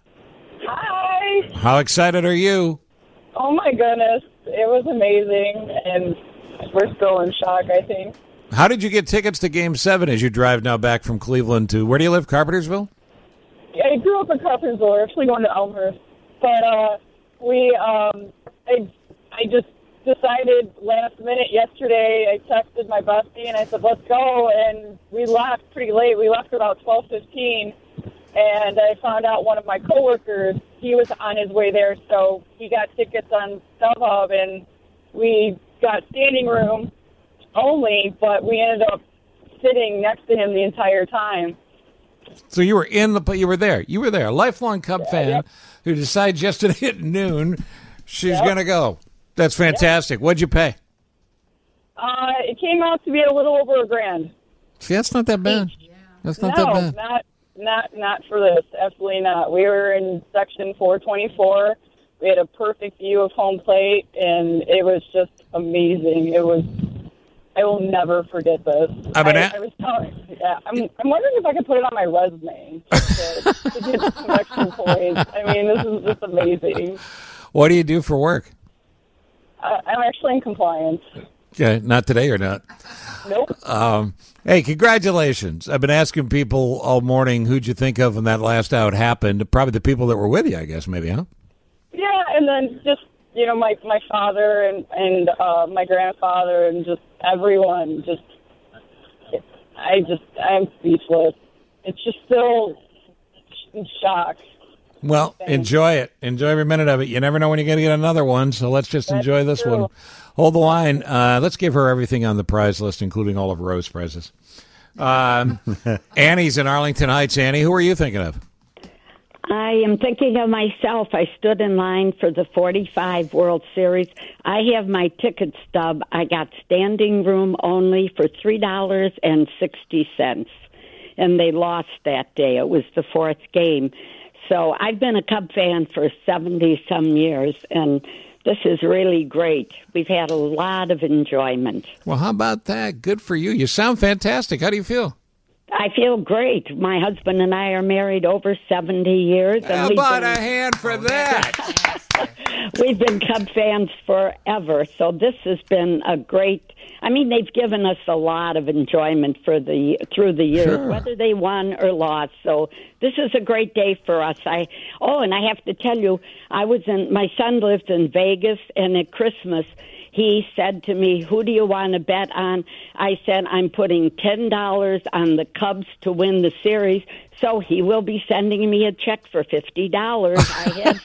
Hi. How excited are you? Oh my goodness, it was amazing, and we're still in shock, I think. How did you get tickets to Game seven as you drive now back from Cleveland to, where do you live, Carpentersville? I grew up in Carpentersville, actually going to Elmhurst, but uh, we, um, I, I just decided last minute yesterday. I texted my bestie and I said, "Let's go," and we left pretty late. We left about twelve fifteen, and I found out one of my coworkers, he was on his way there, so he got tickets on StubHub, and we got standing room only, but we ended up sitting next to him the entire time. So you were in the, you were there. You were there, a lifelong Cub Yeah, fan yep. who decides yesterday at noon she's Yep. going to go. That's fantastic. What'd you pay? Uh, it came out to be a little over a grand. See, that's not that bad. That's not no, that bad. not not not for this. Absolutely not. We were in section four twenty-four. We had a perfect view of home plate, and it was just amazing. It was. I will never forget this. I mean, I, I was telling. Yeah, I'm. I'm wondering if I could put it on my resume to, to get some extra points. I mean, this is just amazing. What do you do for work? I, I'm actually in compliance. Okay, not today or not? Nope. Um, hey, congratulations. I've been asking people all morning, who'd you think of when that last out happened? Probably the people that were with you, I guess, maybe, huh? Yeah, and then just, you know, my my father and and uh, my grandfather and just everyone. Just, I just, I'm speechless. It's just still in shock. Well, enjoy it. Enjoy every minute of it. You never know when you're going to get another one, so let's just That's enjoy this true. one. Hold the line. Uh, let's give her everything on the prize list, including all of Rose prizes. Um, Annie's in Arlington Heights. Annie, who are you thinking of? I am thinking of myself. I stood in line for the forty-five World Series. I have my ticket stub. I got standing room only for three dollars and sixty cents, and they lost that day. It was the fourth game. So I've been a Cub fan for seventy-some years, and this is really great. We've had a lot of enjoyment. Well, how about that? Good for you. You sound fantastic. How do you feel? I feel great. My husband and I are married over seventy years. And How we've about been- a hand for that? We've been Cub fans forever, so this has been a great. I mean, they've given us a lot of enjoyment for the through the years, Sure. whether they won or lost. So this is a great day for us. I oh, and I have to tell you, I was in. My son lives in Vegas, and at Christmas, he said to me, "Who do you want to bet on?" I said, "I'm putting ten dollars on the Cubs to win the series." So he will be sending me a check for fifty dollars. I have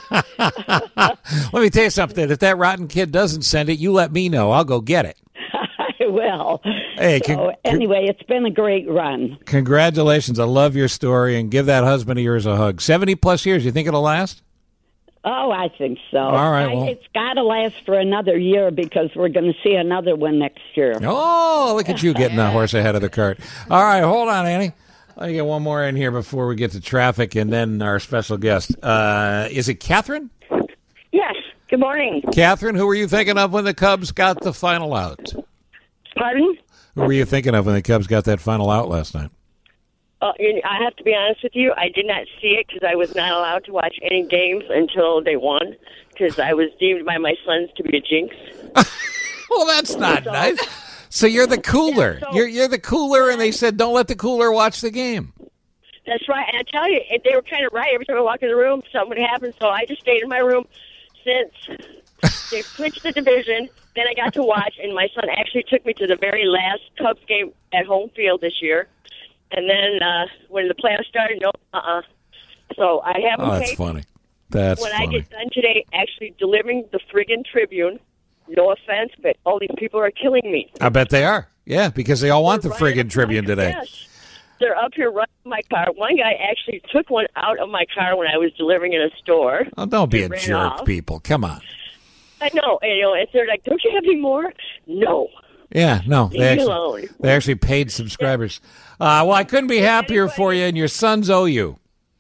faith. Let me tell you something. If that rotten kid doesn't send it, you let me know. I'll go get it. I will. Hey, so con- anyway, it's been a great run. Congratulations. I love your story, and give that husband of yours a hug. seventy plus years. You think it'll last? Oh, I think so. All right, I- well- it's got to last for another year because we're going to see another one next year. Oh, look at you getting the horse ahead of the cart. All right, hold on, Annie. Let me get one more in here before we get to traffic and then our special guest. Uh, is it Catherine? Yes. Good morning. Catherine, who were you thinking of when the Cubs got the final out? Pardon? Who were you thinking of when the Cubs got that final out last night? Uh, you- I have to be honest with you. I did not see it because I was not allowed to watch any games until they won because I was deemed by my sons to be a jinx. Well, that's not nice. So you're the cooler. Yeah, so- you're you're the cooler, and they said don't let the cooler watch the game. That's right. And I tell you, if they were kind of right. Every time I walk in the room, something would happen. So I just stayed in my room since they clinched the division. Then I got to watch, and my son actually took me to the very last Cubs game at home field this year. And then uh, when the playoffs started, no, uh-uh. So I have Oh, them that's taped. funny. That's when funny. I get done today actually delivering the friggin' Tribune, no offense, but all these people are killing me. I bet they are. Yeah, because they all want the friggin' Tribune today. Yes. They're up here running my car. One guy actually took one out of my car when I was delivering in a store. Oh, don't be It a ran jerk, off. people. Come on. I know. And, you know, and they're like, don't you have any more? No. Yeah, no, Leave they me actually, alone. they actually paid subscribers. Uh, well, I couldn't be happier for you, and your sons owe you.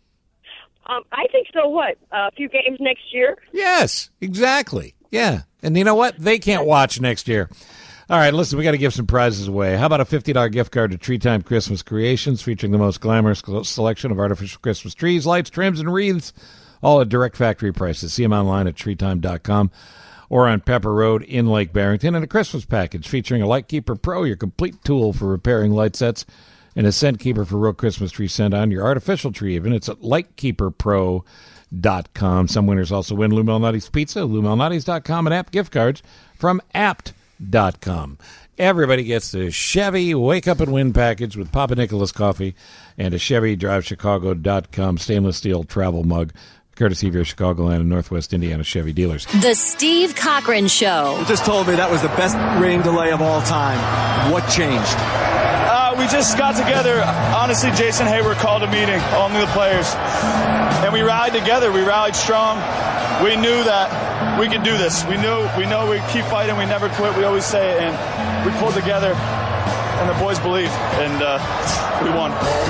Um, I think so. What? Uh, a few games next year? Yes, exactly. Yeah, and you know what? They can't watch next year. All right, listen, we got to give some prizes away. How about a fifty dollars gift card to Tree Time Christmas Creations, featuring the most glamorous selection of artificial Christmas trees, lights, trims, and wreaths, all at direct factory prices. See them online at tree time dot com or on Pepper Road in Lake Barrington. And a Christmas package featuring a Lightkeeper Pro, your complete tool for repairing light sets, and a scent keeper for real Christmas tree scent on your artificial tree even. It's at light keeper pro dot com. Some winners also win Lou Malnati's Pizza, lou malnati's dot com, and app gift cards from apt dot com. Everybody gets the Chevy Wake Up and Win package with Papa Nicholas coffee and a Chevy Drive Chicago dot com stainless steel travel mug, courtesy of your Chicagoland and Northwest Indiana Chevy dealers. The Steve Cochran Show. You just told me that was the best rain delay of all time. What changed? Uh, we just got together. Honestly, Jason Hayward called a meeting, only the players. And we rallied together. We rallied strong. We knew that we could do this. We knew we know we keep fighting. We never quit. We always say it. And we pulled together, and the boys believe. And uh, we won.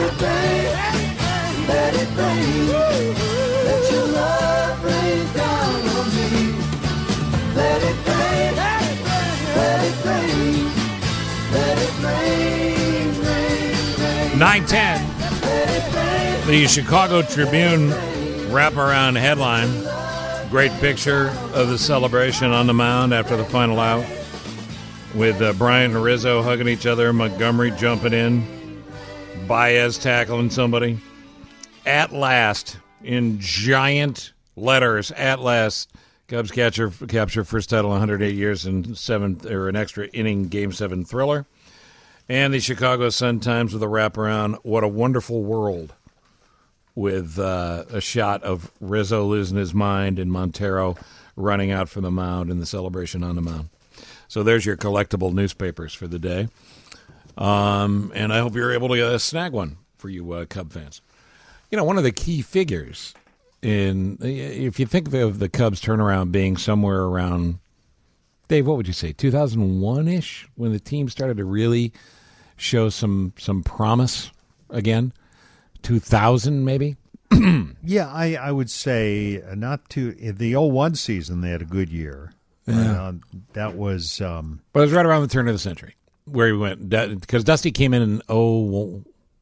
Let it rain. Let your love rain down on me. Let it rain. Let it rain. Let it rain, rain, rain. nine ten. The Chicago Tribune wraparound headline. Great picture of the celebration on the mound after the final out, with uh, Bryant and Rizzo hugging each other, Montgomery jumping in, Baez tackling somebody. At last, in giant letters, at last, Cubs catcher capture first title in one hundred eight years and seventh or an extra inning Game Seven thriller. And the Chicago Sun-Times with a wraparound. What a wonderful world, with uh, a shot of Rizzo losing his mind and Montero running out from the mound in the celebration on the mound. So there's your collectible newspapers for the day. Um, and I hope you're able to uh, snag one for you uh, Cub fans. You know, one of the key figures in, if you think of the Cubs turnaround being somewhere around, Dave, what would you say, two thousand one-ish, when the team started to really show some some promise again? two thousand, maybe? Yeah, I, I would say not to the oh one season. They had a good year. Yeah. Uh, that was, um, But it was right around the turn of the century where he went, because Dusty came in in oh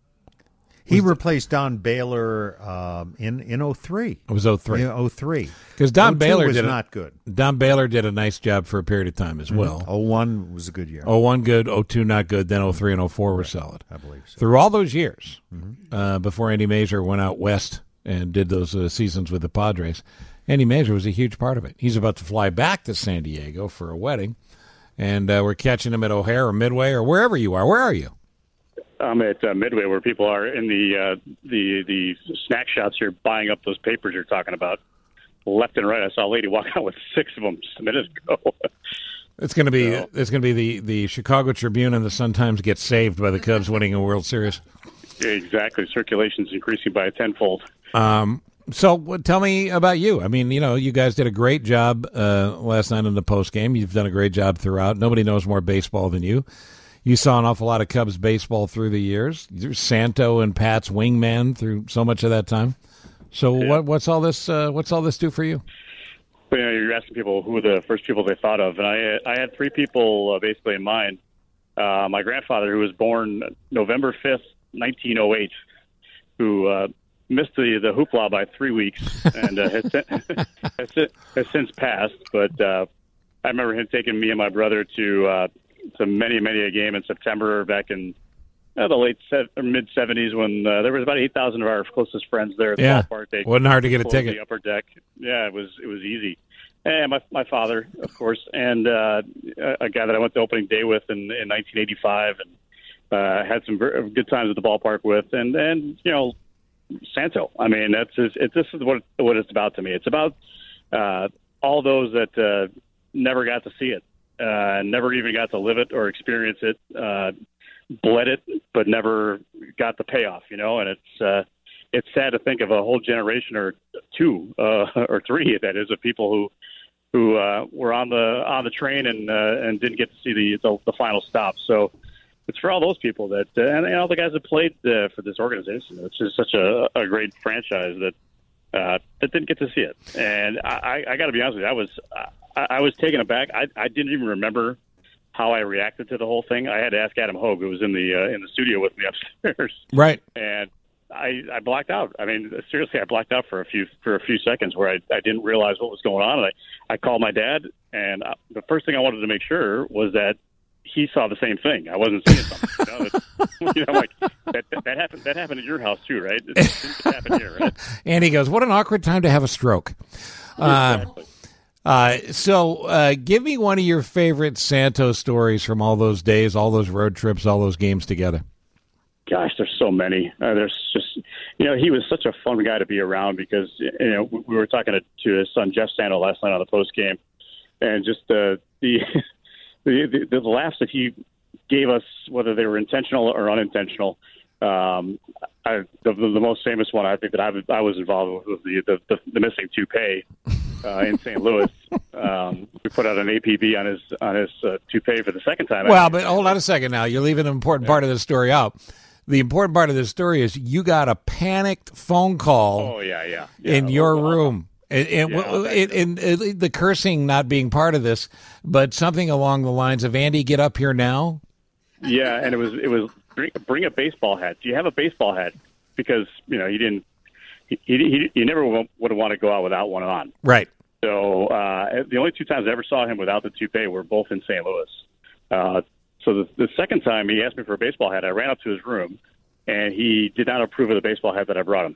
He replaced Don Baylor um, in in oh three. It was oh three. In oh three. Because Don oh two Baylor was did a, not good. Don Baylor did a nice job for a period of time as Mhm. well. oh one was a good year. oh one good, oh two not good, then oh three and oh four were solid. I believe so. Through all those years, Mhm. uh, before Andy Major went out west and did those uh, seasons with the Padres, Andy Major was a huge part of it. He's about to fly back to San Diego for a wedding, and uh, we're catching him at O'Hare or Midway or wherever you are. Where are you? I'm at uh, Midway, where people are in the uh, the the snack shops here buying up those papers you're talking about, left and right. I saw a lady walk out with six of them just a minute ago. It's going to be So- it's going to be the, the Chicago Tribune and the Sun-Times get saved by the Cubs winning a World Series. Exactly, circulation's increasing by a tenfold. Um, so what, tell me about you. I mean, you know, you guys did a great job uh, last night in the post game. You've done a great job throughout. Nobody knows more baseball than you. You saw an awful lot of Cubs baseball through the years. You're Santo and Pat's wingman through so much of that time. So what what's all this uh, what's all this do for you? But, you know, you're asking people who were the first people they thought of, and I I had three people uh, basically in mind. Uh, my grandfather, who was born November fifth, nineteen oh eight, who uh, missed the, the hoopla by three weeks and uh, has, has, has since passed. But uh, I remember him taking me and my brother to uh, to many, many a game in September back in uh, the late se- or mid seventies when uh, there was about eight thousand of our closest friends there at the Yeah. ballpark. They Wasn't hard to get a closed ticket. The upper deck. Yeah, it was it was easy. And my my father, of course, and uh, a guy that I went to opening day with in, in nineteen eighty-five, and uh, had some very good times at the ballpark with, and and you know, Santo. I mean, that's just, it. This is what what it's about to me. It's about uh, all those that uh, never got to see it, uh, never even got to live it or experience it, uh, bled it, but never got the payoff. You know, and it's. Uh, It's sad to think of a whole generation or two uh, or three, that is, of people who who uh, were on the on the train and uh, and didn't get to see the, the the final stop. So it's for all those people that uh, and, and all the guys that played uh, for this organization, which is such a, a great franchise that uh, that didn't get to see it. And I, I got to be honest with you, I was I, I was taken aback. I, I didn't even remember how I reacted to the whole thing. I had to ask Adam Hogue, who was in the uh, in the studio with me upstairs, Right. and I, I blacked out. I mean, seriously, I blacked out for a few for a few seconds where I, I didn't realize what was going on. And I, I called my dad, and I, the first thing I wanted to make sure was that he saw the same thing. I wasn't seeing something. You know, it's, you know like that, that, that happened. That happened at your house too, right? It didn't just happen here, right? And he goes, "What an awkward time to have a stroke." Uh, uh, so, uh, give me one of your favorite Santo stories from all those days, all those road trips, all those games together. Gosh, there's so many. Uh, there's just, you know, he was such a fun guy to be around because, you know, we, we were talking to, to his son, Jeff Santo, last night on the post game, and just uh, the, the, the the laughs that he gave us, whether they were intentional or unintentional. Um, I, the, the most famous one I think that I was, I was involved with was the, the, the, the missing toupee uh, in Saint Louis. Um, we put out an A P B on his on his uh, toupee for the second time. Well, but hold on a second now. You're leaving an important part of the story out. The important part of the story is you got a panicked phone call Oh yeah, yeah. yeah in your room. And, and, Yeah, well, and, and, and the cursing not being part of this, but something along the lines of, Andy, get up here now. Yeah, and it was it was bring, bring a baseball hat. Do you have a baseball hat? Because you know he didn't. He he, he never would have wanted to go out without one on. Right. So uh, the only two times I ever saw him without the toupee were both in Saint Louis. Uh, so the, the second time he asked me for a baseball hat, I ran up to his room, and he did not approve of the baseball hat that I brought him.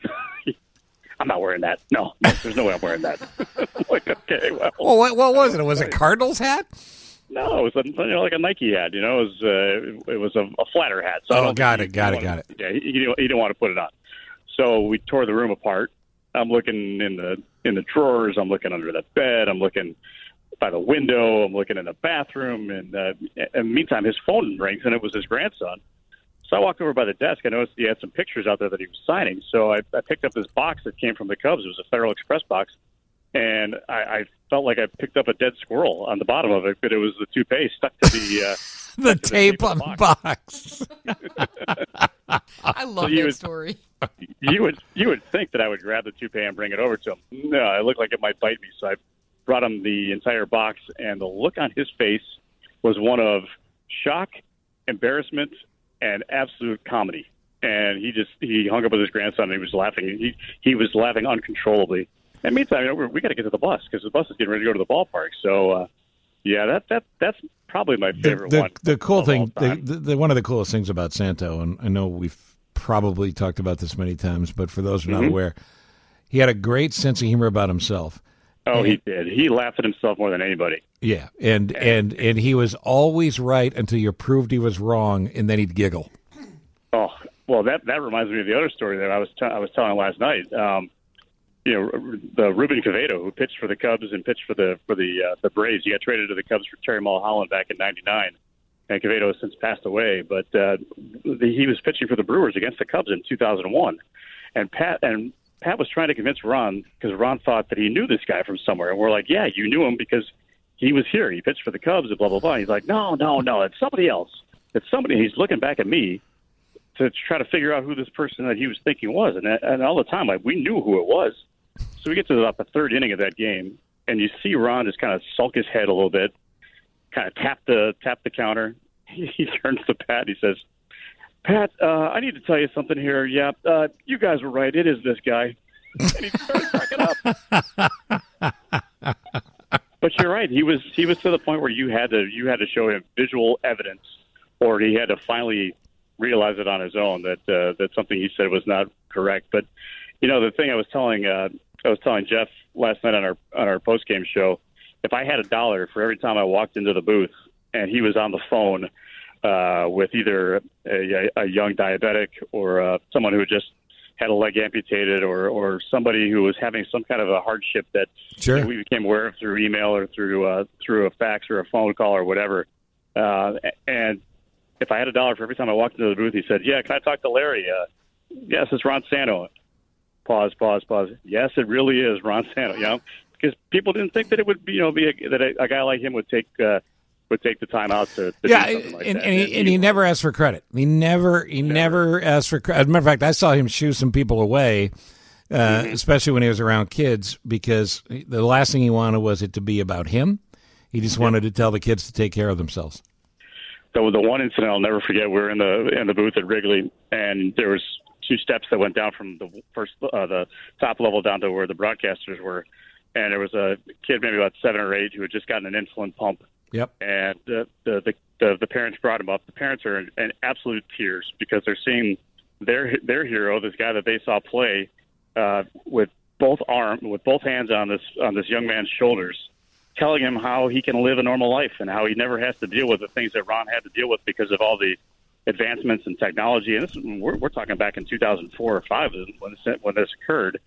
I'm not wearing that. No, no, there's no way I'm wearing that. I'm like, okay, well. Well, what, what was it? Was it a Cardinals hat? No, it was a, you know, like a Nike hat. You know, it was uh, it was a, a flatter hat. So I Oh, don't got think it, he- got he it, got wanted- Yeah, he, he, didn't, he didn't want to put it on. So we tore the room apart. I'm looking in the in the drawers. I'm looking under the bed. I'm looking by the window. I'm looking in the bathroom. And uh, in the meantime, his phone rings, and it was his grandson. So I walked over by the desk. I noticed he had some pictures out there that he was signing. So I, I picked up this box that came from the Cubs. It was a Federal Express box. And I, I felt like I picked up a dead squirrel on the bottom of it, but it was the toupee stuck to the uh, The stuck to tape of on the the box. I love So you that would- story. you would you would think that I would grab the toupee and bring it over to him. No, it looked like it might bite me. So I brought him the entire box, and the look on his face was one of shock, embarrassment, and absolute comedy. and he just he hung up with his grandson. And he was laughing. He he was laughing uncontrollably. And meantime, you know, we got to get to the bus because the bus is getting ready to go to the ballpark. So, uh, yeah, that that that's probably my favorite the, the, one. The cool of thing, all the, time. the, the, one of the coolest things about Santo, and I know we've probably talked about this many times, but for those who are not Mhm. aware, he had a great sense of humor about himself. Oh, and, he did. He laughed at himself more than anybody. Yeah, and, and and he was always right until you proved he was wrong, and then he'd giggle. Oh, well, that that reminds me of the other story that I was t- I was telling last night. Um, you know, the Ruben Quevedo, who pitched for the Cubs and pitched for the for the uh, the Braves. He got traded to the Cubs for Terry Mulholland back in ninety-nine, and Quevedo has since passed away. But uh, the, he was pitching for the Brewers against the Cubs in two thousand one, and Pat and Pat was trying to convince Ron because Ron thought that he knew this guy from somewhere, and we're like, yeah, you knew him because he was here. He pitched for the Cubs and blah blah blah. And he's like, no, no, no, it's somebody else. It's somebody. He's looking back at me to try to figure out who this person that he was thinking was, and and all the time, like, we knew who it was. So we get to about the third inning of that game, and you see Ron just kind of sulk his head a little bit, kind of tap the tap the counter. He, he turns to Pat. He says, "Pat, uh, I need to tell you something here. Yeah, uh, you guys were right. It is this guy." And he started cracking up. But you're right. He was he was to the point where you had to you had to show him visual evidence, or he had to finally realize it on his own that uh, that something he said was not correct. But you know, the thing I was telling uh, I was telling Jeff last night on our on our post game show, if I had a dollar for every time I walked into the booth and he was on the phone uh, with either a, a young diabetic or uh, someone who just had a leg amputated, or or somebody who was having some kind of a hardship that Sure. you know, we became aware of through email or through uh, through a fax or a phone call or whatever, uh, and if I had a dollar for every time I walked into the booth, he said, "Yeah, can I talk to Larry?" Uh, yes, it's Ron Santo. Pause, pause, pause. Yes, it really is Ron Santo. You know, because people didn't think that it would, be, you know, be a, that a, a guy like him would take uh, would take the time out to, to Yeah, do something like and, that. and, he, and he never asked for credit. He never, he never, asked for credit. As a matter of fact, I saw him shoo some people away, uh, Mm-hmm. especially when he was around kids, because the last thing he wanted was it to be about him. He just wanted to tell the kids to take care of themselves. So the one incident I'll never forget, we were in the in the booth at Wrigley, and there was two steps that went down from the first uh, the top level down to where the broadcasters were, and there was a kid maybe about seven or eight who had just gotten an insulin pump. Yep. And the the the, the, the parents brought him up. The parents are in, in absolute tears because they're seeing their their hero, this guy that they saw play, uh, with both arm with both hands on this on this young man's shoulders, telling him how he can live a normal life and how he never has to deal with the things that Ron had to deal with because of all the advancements in technology. And this, we're, we're talking back in two thousand four or five when this, when this occurred,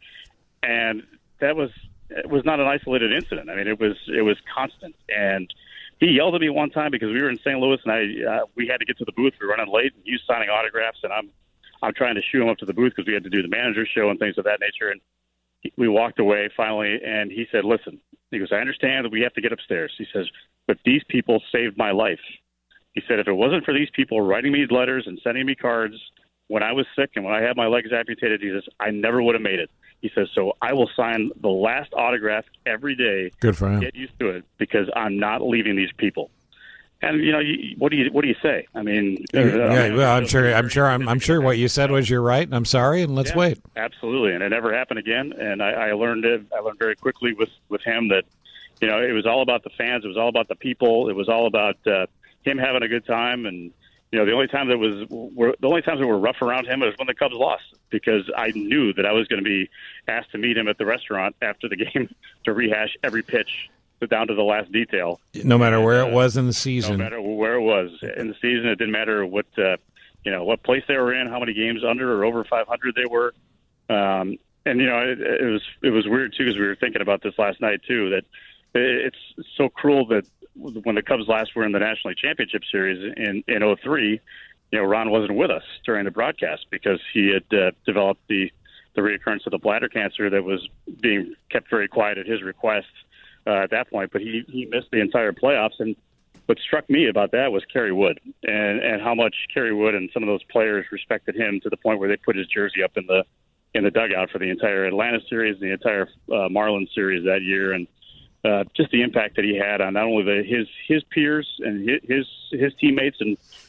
and that was it was not an isolated incident. I mean, it was it was constant. And he yelled at me one time because we were in Saint Louis and I uh, we had to get to the booth. We were running late, and he was signing autographs, and I'm I'm trying to shoo him up to the booth because we had to do the manager show and things of that nature. And we walked away finally, and he said, "Listen," he goes, "I understand that we have to get upstairs." He says, "But these people saved my life." He said, "If it wasn't for these people writing me letters and sending me cards when I was sick and when I had my legs amputated," he says, "I never would have made it." He says, "So I will sign the last autograph every day. Good for him. Get used to it because I'm not leaving these people." And you know, you, what do you what do you say? I mean, Yeah, uh, well, I'm sure. I'm sure. I'm, I'm sure what you said was you're right, and I'm sorry, and let's yeah, wait. Absolutely, and it never happened again. And I, I learned it. I learned very quickly with with him that, you know, it was all about the fans. It was all about the people. It was all about uh, him having a good time. And you know, the only time that was were, the only times that were rough around him was when the Cubs lost, because I knew that I was going to be asked to meet him at the restaurant after the game to rehash every pitch down to the last detail. No matter where it was in the season. No matter where it was in the season, it didn't matter what uh, you know what place they were in, how many games under or over five hundred they were. Um, and you know, it, it was it was weird too, because we were thinking about this last night too. That it's so cruel that when the Cubs last were in the National League Championship Series in in oh three, you know, Ron wasn't with us during the broadcast because he had uh, developed the the reoccurrence of the bladder cancer that was being kept very quiet at his request. Uh, at that point, but he, he missed the entire playoffs. And what struck me about that was Kerry Wood and, and how much Kerry Wood and some of those players respected him to the point where they put his jersey up in the in the dugout for the entire Atlanta series, the entire uh, Marlins series that year, and uh, just the impact that he had on not only the, his his peers and his his teammates and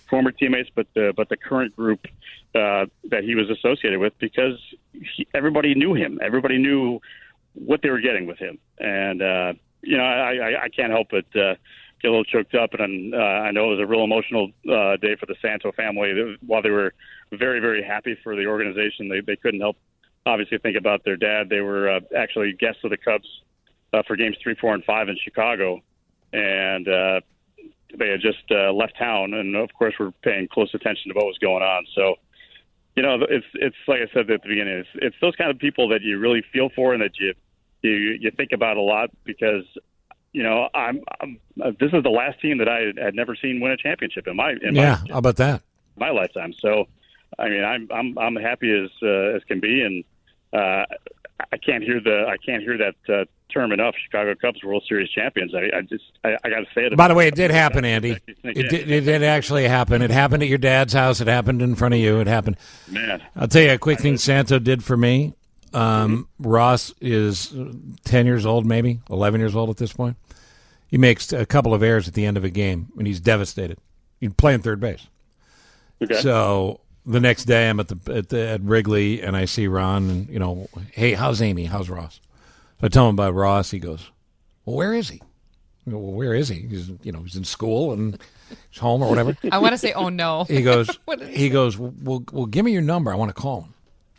former teammates, but the but the current group uh, that he was associated with, because he, everybody knew him. Everybody knew what they were getting with him, and uh, you know, I, I, I can't help but uh, get a little choked up. And uh, I know it was a real emotional uh, day for the Santo family. While they were very, very happy for the organization, they they couldn't help obviously think about their dad. They were uh, actually guests of the Cubs uh, for games three, four, and five in Chicago, and uh, they had just uh, left town, and of course we're paying close attention to what was going on. So, you know, it's it's like I said at the beginning, it's, it's those kind of people that you really feel for and that you you you think about a lot, because you know I'm, I'm this is the last team that I had never seen win a championship in my in Yeah, my, how about that? my lifetime. So, I mean, I'm I'm I'm happy as uh, as can be, and uh, I can't hear the I can't hear that uh, term enough. Chicago Cubs World Series champions. I, I just I, I got to say it. By the way, it did happen, Andy. It did, it did actually happen. It happened at your dad's house. It happened in front of you. It happened. Man, I'll tell you a quick thing Santo did for me. Um, Ross is ten years old, maybe eleven years old at this point. He makes a couple of errors at the end of a game, and he's devastated. He's playing third base. Okay. So the next day, I'm at the, at the at Wrigley, and I see Ron, and you know, hey, how's Amy? How's Ross? So I tell him about Ross. He goes, well, where is he? I go, well, where is he? He's you know he's in school and he's home or whatever. I want to say, oh no. He goes. What is he goes. Well, well, give me your number. I want to call him.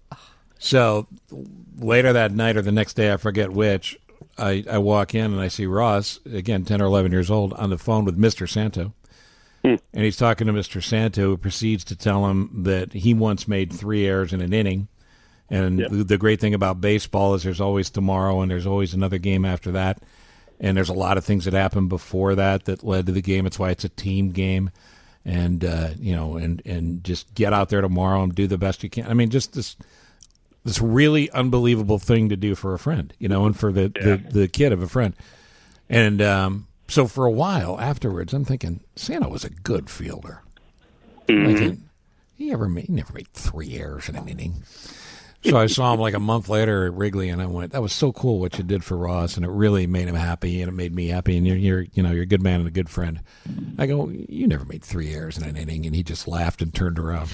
So later that night or the next day, I forget which, I, I walk in and I see Ross, again, ten or eleven years old, on the phone with Mister Santo. Hmm. And he's talking to Mister Santo, who proceeds to tell him that he once made three errors in an inning. And Yep. the, the great thing about baseball is there's always tomorrow and there's always another game after that. And there's a lot of things that happened before that that led to the game. It's why it's a team game. And, uh, you know, and, and just get out there tomorrow and do the best you can. I mean, just this this really unbelievable thing to do for a friend, you know, and for the, Yeah. the, the kid of a friend. And um, so for a while afterwards, I'm thinking, Santa was a good fielder. Mhm. Like, he ever made, he never made three errors in an inning. So I saw him like a month later at Wrigley, and I went, "That was so cool what you did for Ross, and it really made him happy, and it made me happy. And you're, you're, you know, you're a good man and a good friend." I go, "You never made three errors in an inning," and he just laughed and turned around.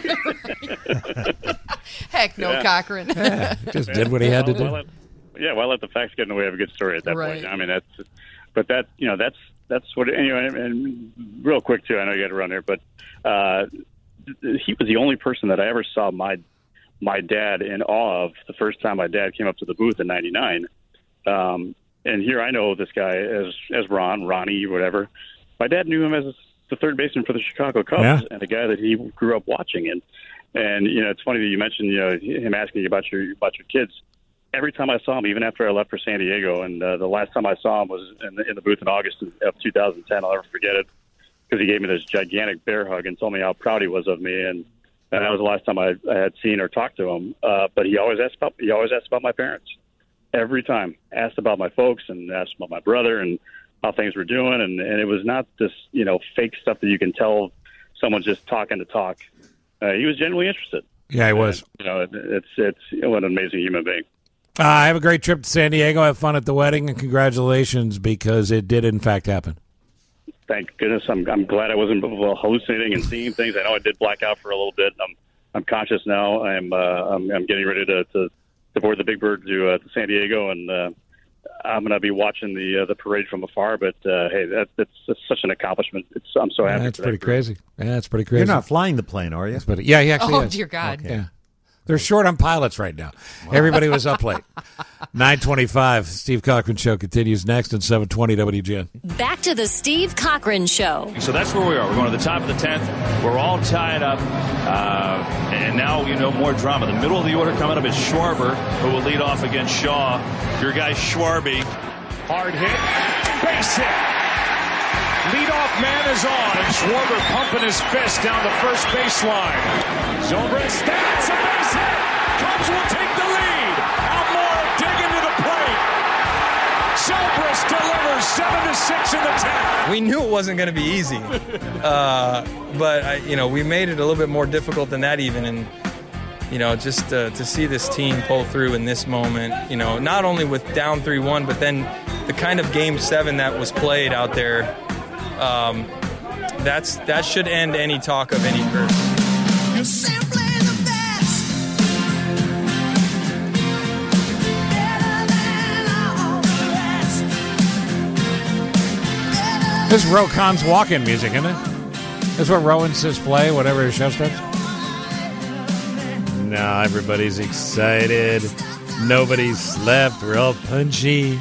Heck no, Yeah. Cochran. Yeah, just did what he had to do. Well, let- yeah, well, let the facts get in the way of a good story at that Right. point. I mean, that's, but that, you know, that's that's what. Anyway, and, and real quick too, I know you got to run there, but uh, he was the only person that I ever saw my my dad in awe of the first time my dad came up to the booth in ninety-nine. Um, and here I know this guy as as Ron, Ronnie, whatever. My dad knew him as the third baseman for the Chicago Cubs, Yeah. and a guy that he grew up watching. And and you know, it's funny that you mentioned you know him asking you about your about your kids. Every time I saw him, even after I left for San Diego, and uh, the last time I saw him was in the, in the booth in August of two thousand ten. I'll never forget it because he gave me this gigantic bear hug and told me how proud he was of me. And And that was the last time I, I had seen or talked to him. Uh, but he always asked about he always asked about my parents. Every time asked about my folks and asked about my brother and how things were doing. And, and it was not this you know fake stuff that you can tell someone just talking to talk. Uh, he was genuinely interested. Yeah, he was. And, you know, it, it's it's what an amazing human being. Uh, I have a great trip to San Diego. Have fun at the wedding, and congratulations because it did in fact happen. Thank goodness. I'm I'm glad I wasn't well, hallucinating and seeing things. I know I did black out for a little bit. I'm I'm conscious now. I'm uh, I'm, I'm getting ready to, to, to board the Big Bird to, uh, to San Diego, and uh, I'm going to be watching the uh, the parade from afar. But uh, hey, that, that's, that's such an accomplishment. It's I'm so happy. That's for pretty that group. crazy. Yeah, that's pretty crazy. You're not flying the plane, are you? That's pretty, yeah, he actually Oh, is. dear God. Yeah. They're short on pilots right now. Everybody was up late. nine twenty-five, Steve Cochran Show continues next at seven twenty W G N. Back to the Steve Cochran Show. So that's where we are. We're going to the top of the tenth. We're all tied up. Uh, and now, you know, more drama. The middle of the order coming up is Schwarber, who will lead off against Shaw. Your guy, Schwarby. Hard hit. Base hit. Leadoff man is on, and Schwarber pumping his fist down the first baseline. Zobrist, that's a base hit. Cubs will take the lead. Almora digging to the plate. Zobrist delivers seven to six in the tenth. We knew it wasn't going to be easy, uh, but I, you know we made it a little bit more difficult than that even, and you know just uh, to see this team pull through in this moment, you know not only with down three one, but then the kind of game seven that was played out there. Um, that's that should end any talk of any curse. You're simply the best. Better than all the rest. This is Rokan's walk-in music, isn't it? That's what Rowan says play, whatever the show starts. No, everybody's excited. Nobody slept. We're all punchy.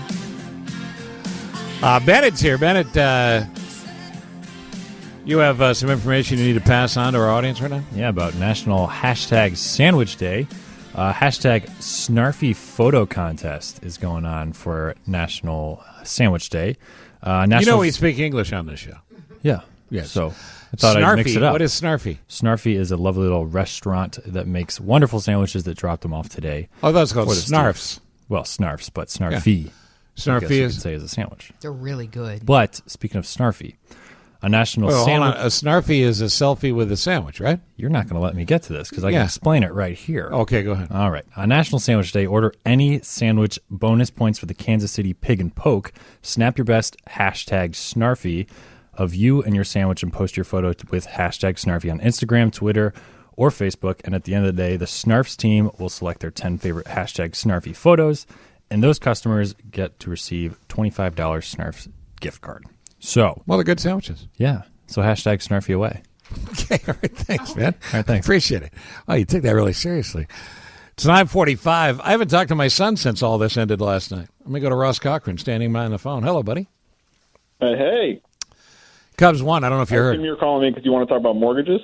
Uh, Bennett's here. Bennett, uh, you have uh, some information you need to pass on to our audience right now? Yeah, about National Hashtag Sandwich Day. Uh, hashtag Snarfy Photo Contest is going on for National Sandwich Day. Uh, National You know we speak English on this show. Yeah. Yes. So I thought Snarfy. I'd mix it up. What is Snarfy? Snarfy is a lovely little restaurant that makes wonderful sandwiches that dropped them off today. Oh, that's called for the Snarfs. students. Well, Snarfs, but Snarfy. Yeah. Snarfy I guess you is- could say is a sandwich. They're really good. But speaking of Snarfy, a national Well, hold sandwich. on. A Snarfy is a selfie with a sandwich, right? You're not going to let me get to this because I Yeah. can explain it right here. Okay, go ahead. All right. On National Sandwich Day, order any sandwich, bonus points for the Kansas City Pig and Poke. Snap your best hashtag Snarfy of you and your sandwich and post your photo with hashtag Snarfy on Instagram, Twitter, or Facebook. And at the end of the day, the Snarfs team will select their ten favorite hashtag Snarfy photos, and those customers get to receive twenty-five dollars Snarfs gift card. So, well, they're good sandwiches. Yeah. So hashtag Snarfy away. Okay, all right, thanks, man. All right, thanks. Appreciate it. Oh, you take that really seriously. It's nine forty-five. I haven't talked to my son since all this ended last night. Let me go to Ross Cochran, standing by on the phone. Hello, buddy. Hey, hey. Cubs won. I don't know if you I heard. assume you're calling me because you want to talk about mortgages?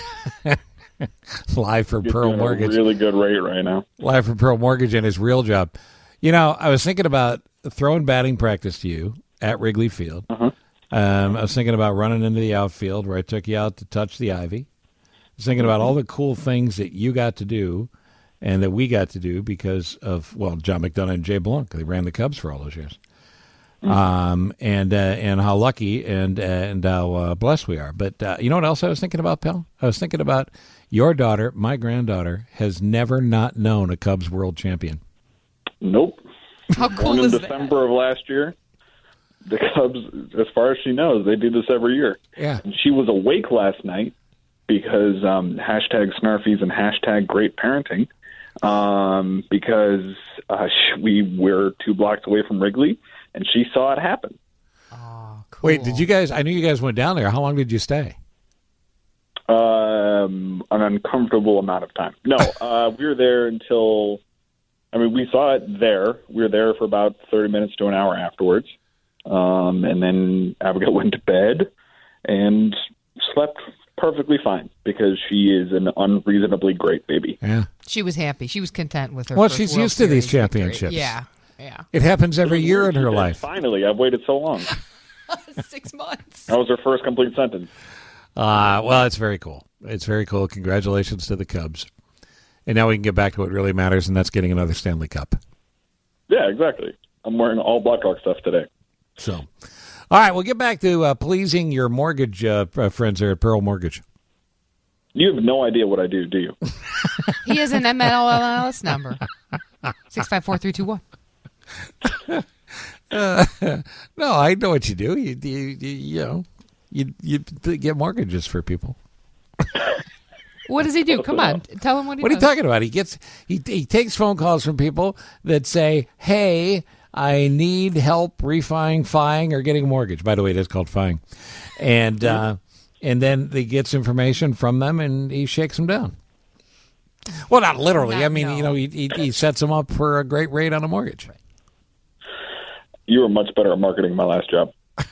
Live from You're Pearl doing Mortgage. a really good rate right now. Live from Pearl Mortgage and his real job. You know, I was thinking about throwing batting practice to you at Wrigley Field. Uh-huh. Um, I was thinking about running into the outfield where I took you out to touch the ivy. I was thinking about all the cool things that you got to do and that we got to do because of, well, John McDonough and Jay Blanc. They ran the Cubs for all those years. Mm-hmm. Um, and uh, and how lucky and uh, and how uh, blessed we are. But uh, you know what else I was thinking about, pal? I was thinking about your daughter, my granddaughter, has never not known a Cubs world champion. Nope. How Born cool in is December of last year. The Cubs, as far as she knows, they do this every year. Yeah. And she was awake last night because um, hashtag Snarfies and hashtag great parenting um, because uh, sh- we were two blocks away from Wrigley, and she saw it happen. Wait, did you guys? I knew you guys went down there. How long did you stay? Um, an uncomfortable amount of time. No, uh, we were there until, I mean, we saw it there. We were there for about thirty minutes to an hour afterwards. Um, and then Abigail went to bed and slept perfectly fine because she is an unreasonably great baby. Yeah. She was happy. She was content with her. Well, first she's World used to these Series victory. championships. Yeah, yeah. It happens every year in her She life. said, Finally, I've waited so long. Six months. That was her first complete sentence. Uh, well, it's very cool. It's very cool. Congratulations to the Cubs. And now we can get back to what really matters, and that's getting another Stanley Cup. Yeah, exactly. I'm wearing all Blackhawk stuff today. So, all right, we'll get back to uh, pleasing your mortgage uh, friends there at Pearl Mortgage. You have no idea what I do, do you? He has an M L S number. six five four three two one. Uh, no, I know what you do. You, you, you, you know, you, you get mortgages for people. What does he do? Come on. Tell him what he What are does. you talking about? He gets he he takes phone calls from people that say, "Hey, I need help refining, fying, or getting a mortgage." By the way, it is called fying, and uh, and then he gets information from them, and he shakes them down. Well, not literally. Not- I mean, no. you know, he, he he sets them up for a great rate on a mortgage. You were much better at marketing my last job.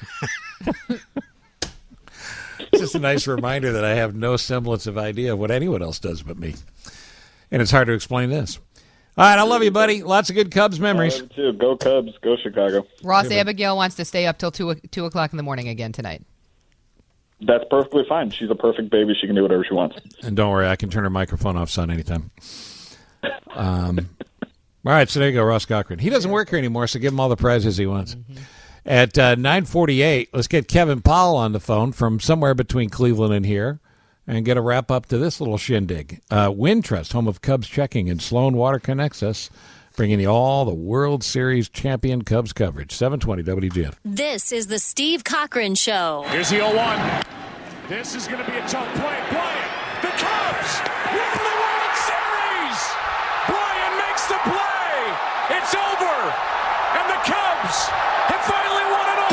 It's just a nice reminder that I have no semblance of idea of what anyone else does but me, and it's hard to explain this. All right, I love you, buddy. Lots of good Cubs memories. I love you too. Go Cubs. Go Chicago. Ross Abigail wants to stay up till two, two o'clock in the morning again tonight. That's perfectly fine. She's a perfect baby. She can do whatever she wants. And don't worry, I can turn her microphone off, son, anytime. Um, all right, so there you go, Ross Cochran. He doesn't work here anymore, so give him all the prizes he wants. Mm-hmm. At uh, nine forty-eight, let's get Kevin Powell on the phone from somewhere between Cleveland and here and get a wrap up to this little shindig. Uh, Wintrust, home of Cubs checking, and Sloan Water connects us, bringing you all the World Series champion Cubs coverage. seven twenty W G N. This is the Steve Cochran Show. Here's the oh one. This is going to be a tough play. Bryant, the Cubs win the World Series. Bryant makes the play. It's over. And the Cubs have finally won it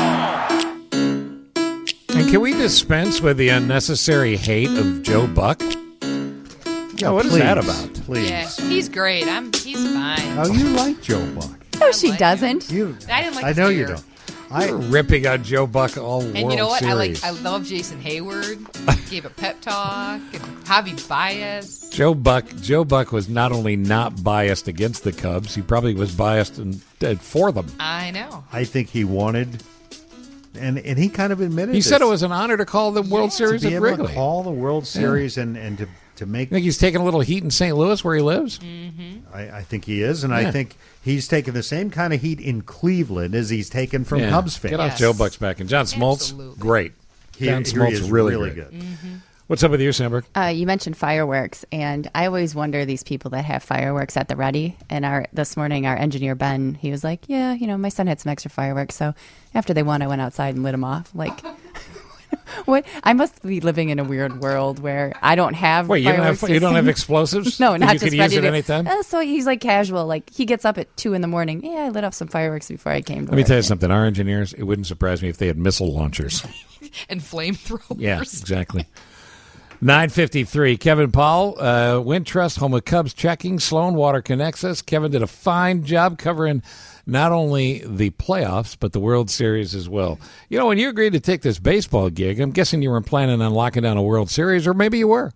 all. And can we dispense with the unnecessary hate of Joe Buck? Yeah, what please, is that about? Please. Yeah, he's great. I'm. He's fine. Oh, you like Joe Buck? No, she doesn't. You. I didn't like. I his know hair. you don't. You're ripping on Joe Buck all And World you know what? Series. I like. I love Jason Hayward. Gave a pep talk. And Javi Baez. Joe Buck. Joe Buck was not only not biased against the Cubs, he probably was biased and uh, for them. I know. I think he wanted, and and he kind of admitted. He this, said it was an honor to call the World Series to be at able Wrigley. to call the World Series and and to to make. I think he's taking a little heat in Saint Louis where he lives. Mm-hmm. I, I think he is, and Yeah. I think he's taking the same kind of heat in Cleveland as he's taken from Yeah. Cubs fans. Get off Joe Buck's back. And John Smoltz, Absolutely. great. He- John he Smoltz, is really, really great. good. What's up with you, Sandberg? Uh, you mentioned fireworks, and I always wonder these people that have fireworks at the ready. And our this morning, our engineer Ben, he was like, "Yeah, you know, my son had some extra fireworks, so after they won, I went outside and lit them off." Like, what? I must be living in a weird world where I don't have. Wait, you don't fireworks have to you don't have see. explosives? No, that not you just could ready use at to. any time? Uh, so he's like casual. Like he gets up at two in the morning. Yeah, I lit off some fireworks before I came to Let me work. tell you something. Our engineers, it wouldn't surprise me if they had missile launchers. And flamethrowers. Yeah, exactly. nine fifty-three. Kevin Paul, uh, Wintrust, home of Cubs checking. Sloan Water connects us. Kevin did a fine job covering not only the playoffs, but the World Series as well. You know, when you agreed to take this baseball gig, I'm guessing you weren't planning on locking down a World Series, or maybe you were.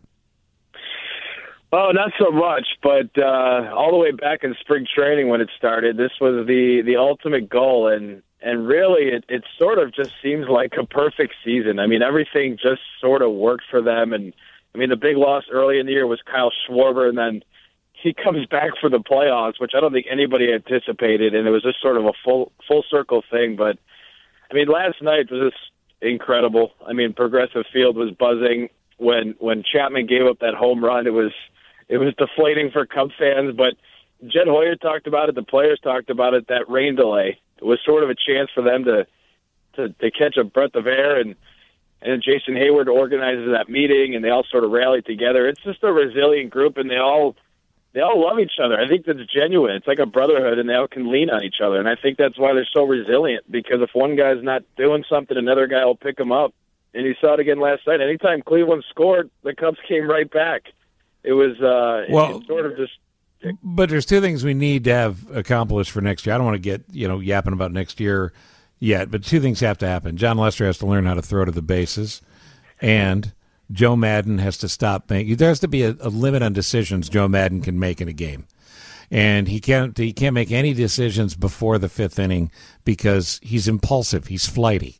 Oh, not so much, but uh, all the way back in spring training when it started, this was the, the ultimate goal, and, and really it, it sort of just seems like a perfect season. I mean, everything just sort of worked for them, and I mean, the big loss early in the year was Kyle Schwarber, and then he comes back for the playoffs, which I don't think anybody anticipated, and it was just sort of a full full circle thing. But, I mean, last night was just incredible. I mean, Progressive Field was buzzing. When when Chapman gave up that home run, it was it was deflating for Cub fans, but Jed Hoyer talked about it, the players talked about it, that rain delay. It was sort of a chance for them to, to, to catch a breath of air, and and Jason Hayward organizes that meeting, and they all sort of rallied together. It's just a resilient group, and they all they all love each other. I think that's genuine. It's like a brotherhood, and they all can lean on each other. And I think that's why they're so resilient, because if one guy's not doing something, another guy will pick him up. And you saw it again last night. Anytime Cleveland scored, the Cubs came right back. It was uh, Well- it, it sort of just But there's two things we need to have accomplished for next year. I don't want to get, you know, yapping about next year yet, but two things have to happen. John Lester has to learn how to throw to the bases, and Joe Madden has to stop making. There has to be a, a limit on decisions Joe Madden can make in a game, and he can't. He can't make any decisions before the fifth inning because he's impulsive. He's flighty.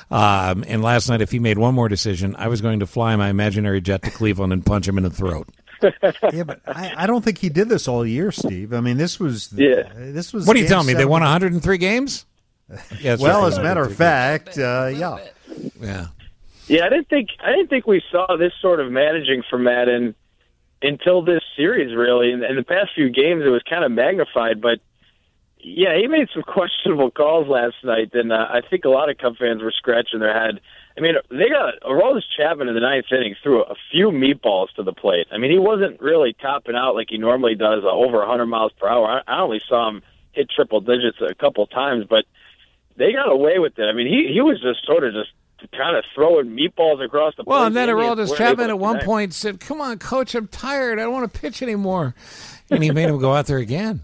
Um, and last night, if he made one more decision, I was going to fly my imaginary jet to Cleveland and punch him in the throat. Yeah, but I, I don't think he did this all year, Steve. I mean, this was yeah. This was. What are you game telling me? They seven. won one hundred three games? Yeah, that's well, right. as a matter of fact, uh, yeah. Yeah. Yeah, I didn't think I didn't think we saw this sort of managing from Madden until this series. Really, in, in the past few games, it was kind of magnified. But yeah, he made some questionable calls last night, and uh, I think a lot of Cub fans were scratching their head. I mean, they got Aroldis Chapman in the ninth inning threw a few meatballs to the plate. I mean, he wasn't really topping out like he normally does, uh, over one hundred miles per hour. I, I only saw him hit triple digits a couple times, but they got away with it. I mean, he he was just sort of just kind of throwing meatballs across the plate. Well, and then The Indians Aroldis weren't Chapman able at to one connect. point said, "Come on, coach, I'm tired. I don't want to pitch anymore." And he made him go out there again.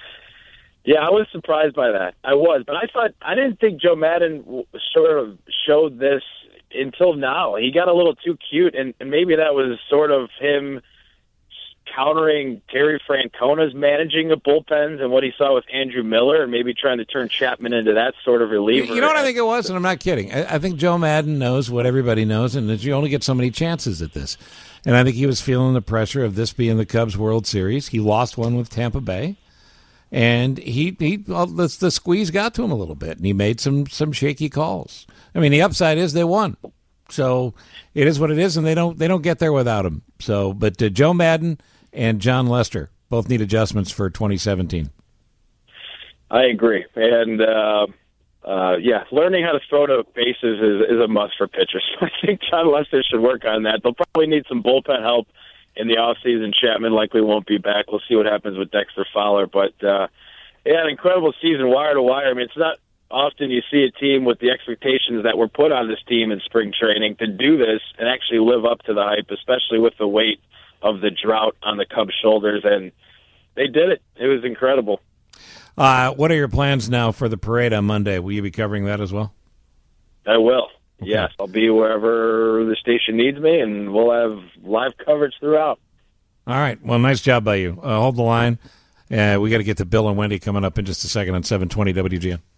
Yeah, I was surprised by that. I was, but I thought I didn't think Joe Madden w- sort of showed this until now. He got a little too cute, and, and maybe that was sort of him countering Terry Francona's managing of bullpens and what he saw with Andrew Miller, and maybe trying to turn Chapman into that sort of reliever. You, you know what I think it was, and I'm not kidding. I, I think Joe Madden knows what everybody knows, and that you only get so many chances at this. And I think he was feeling the pressure of this being the Cubs World Series. He lost one with Tampa Bay, and he he well, the, the squeeze got to him a little bit, and he made some some shaky calls. I mean, the upside is they won, so it is what it is, and they don't they don't get there without him. So, but uh, Joe Madden and John Lester both need adjustments for twenty seventeen. I agree, and uh, uh, yeah, learning how to throw to bases is, is a must for pitchers. I think John Lester should work on that. They'll probably need some bullpen help in the offseason. Chapman likely won't be back. We'll see what happens with Dexter Fowler. But, uh, yeah, an incredible season, wire to wire. I mean, it's not often you see a team with the expectations that were put on this team in spring training to do this and actually live up to the hype, especially with the weight of the drought on the Cubs' shoulders. And they did it. It was incredible. Uh, what are your plans now for the parade on Monday? Will you be covering that as well? I will. Okay. Yes, I'll be wherever the station needs me, and we'll have live coverage throughout. All right. Well, nice job by you. Uh, hold the line. Uh, we got to get to Bill and Wendy coming up in just a second on seven twenty W G N.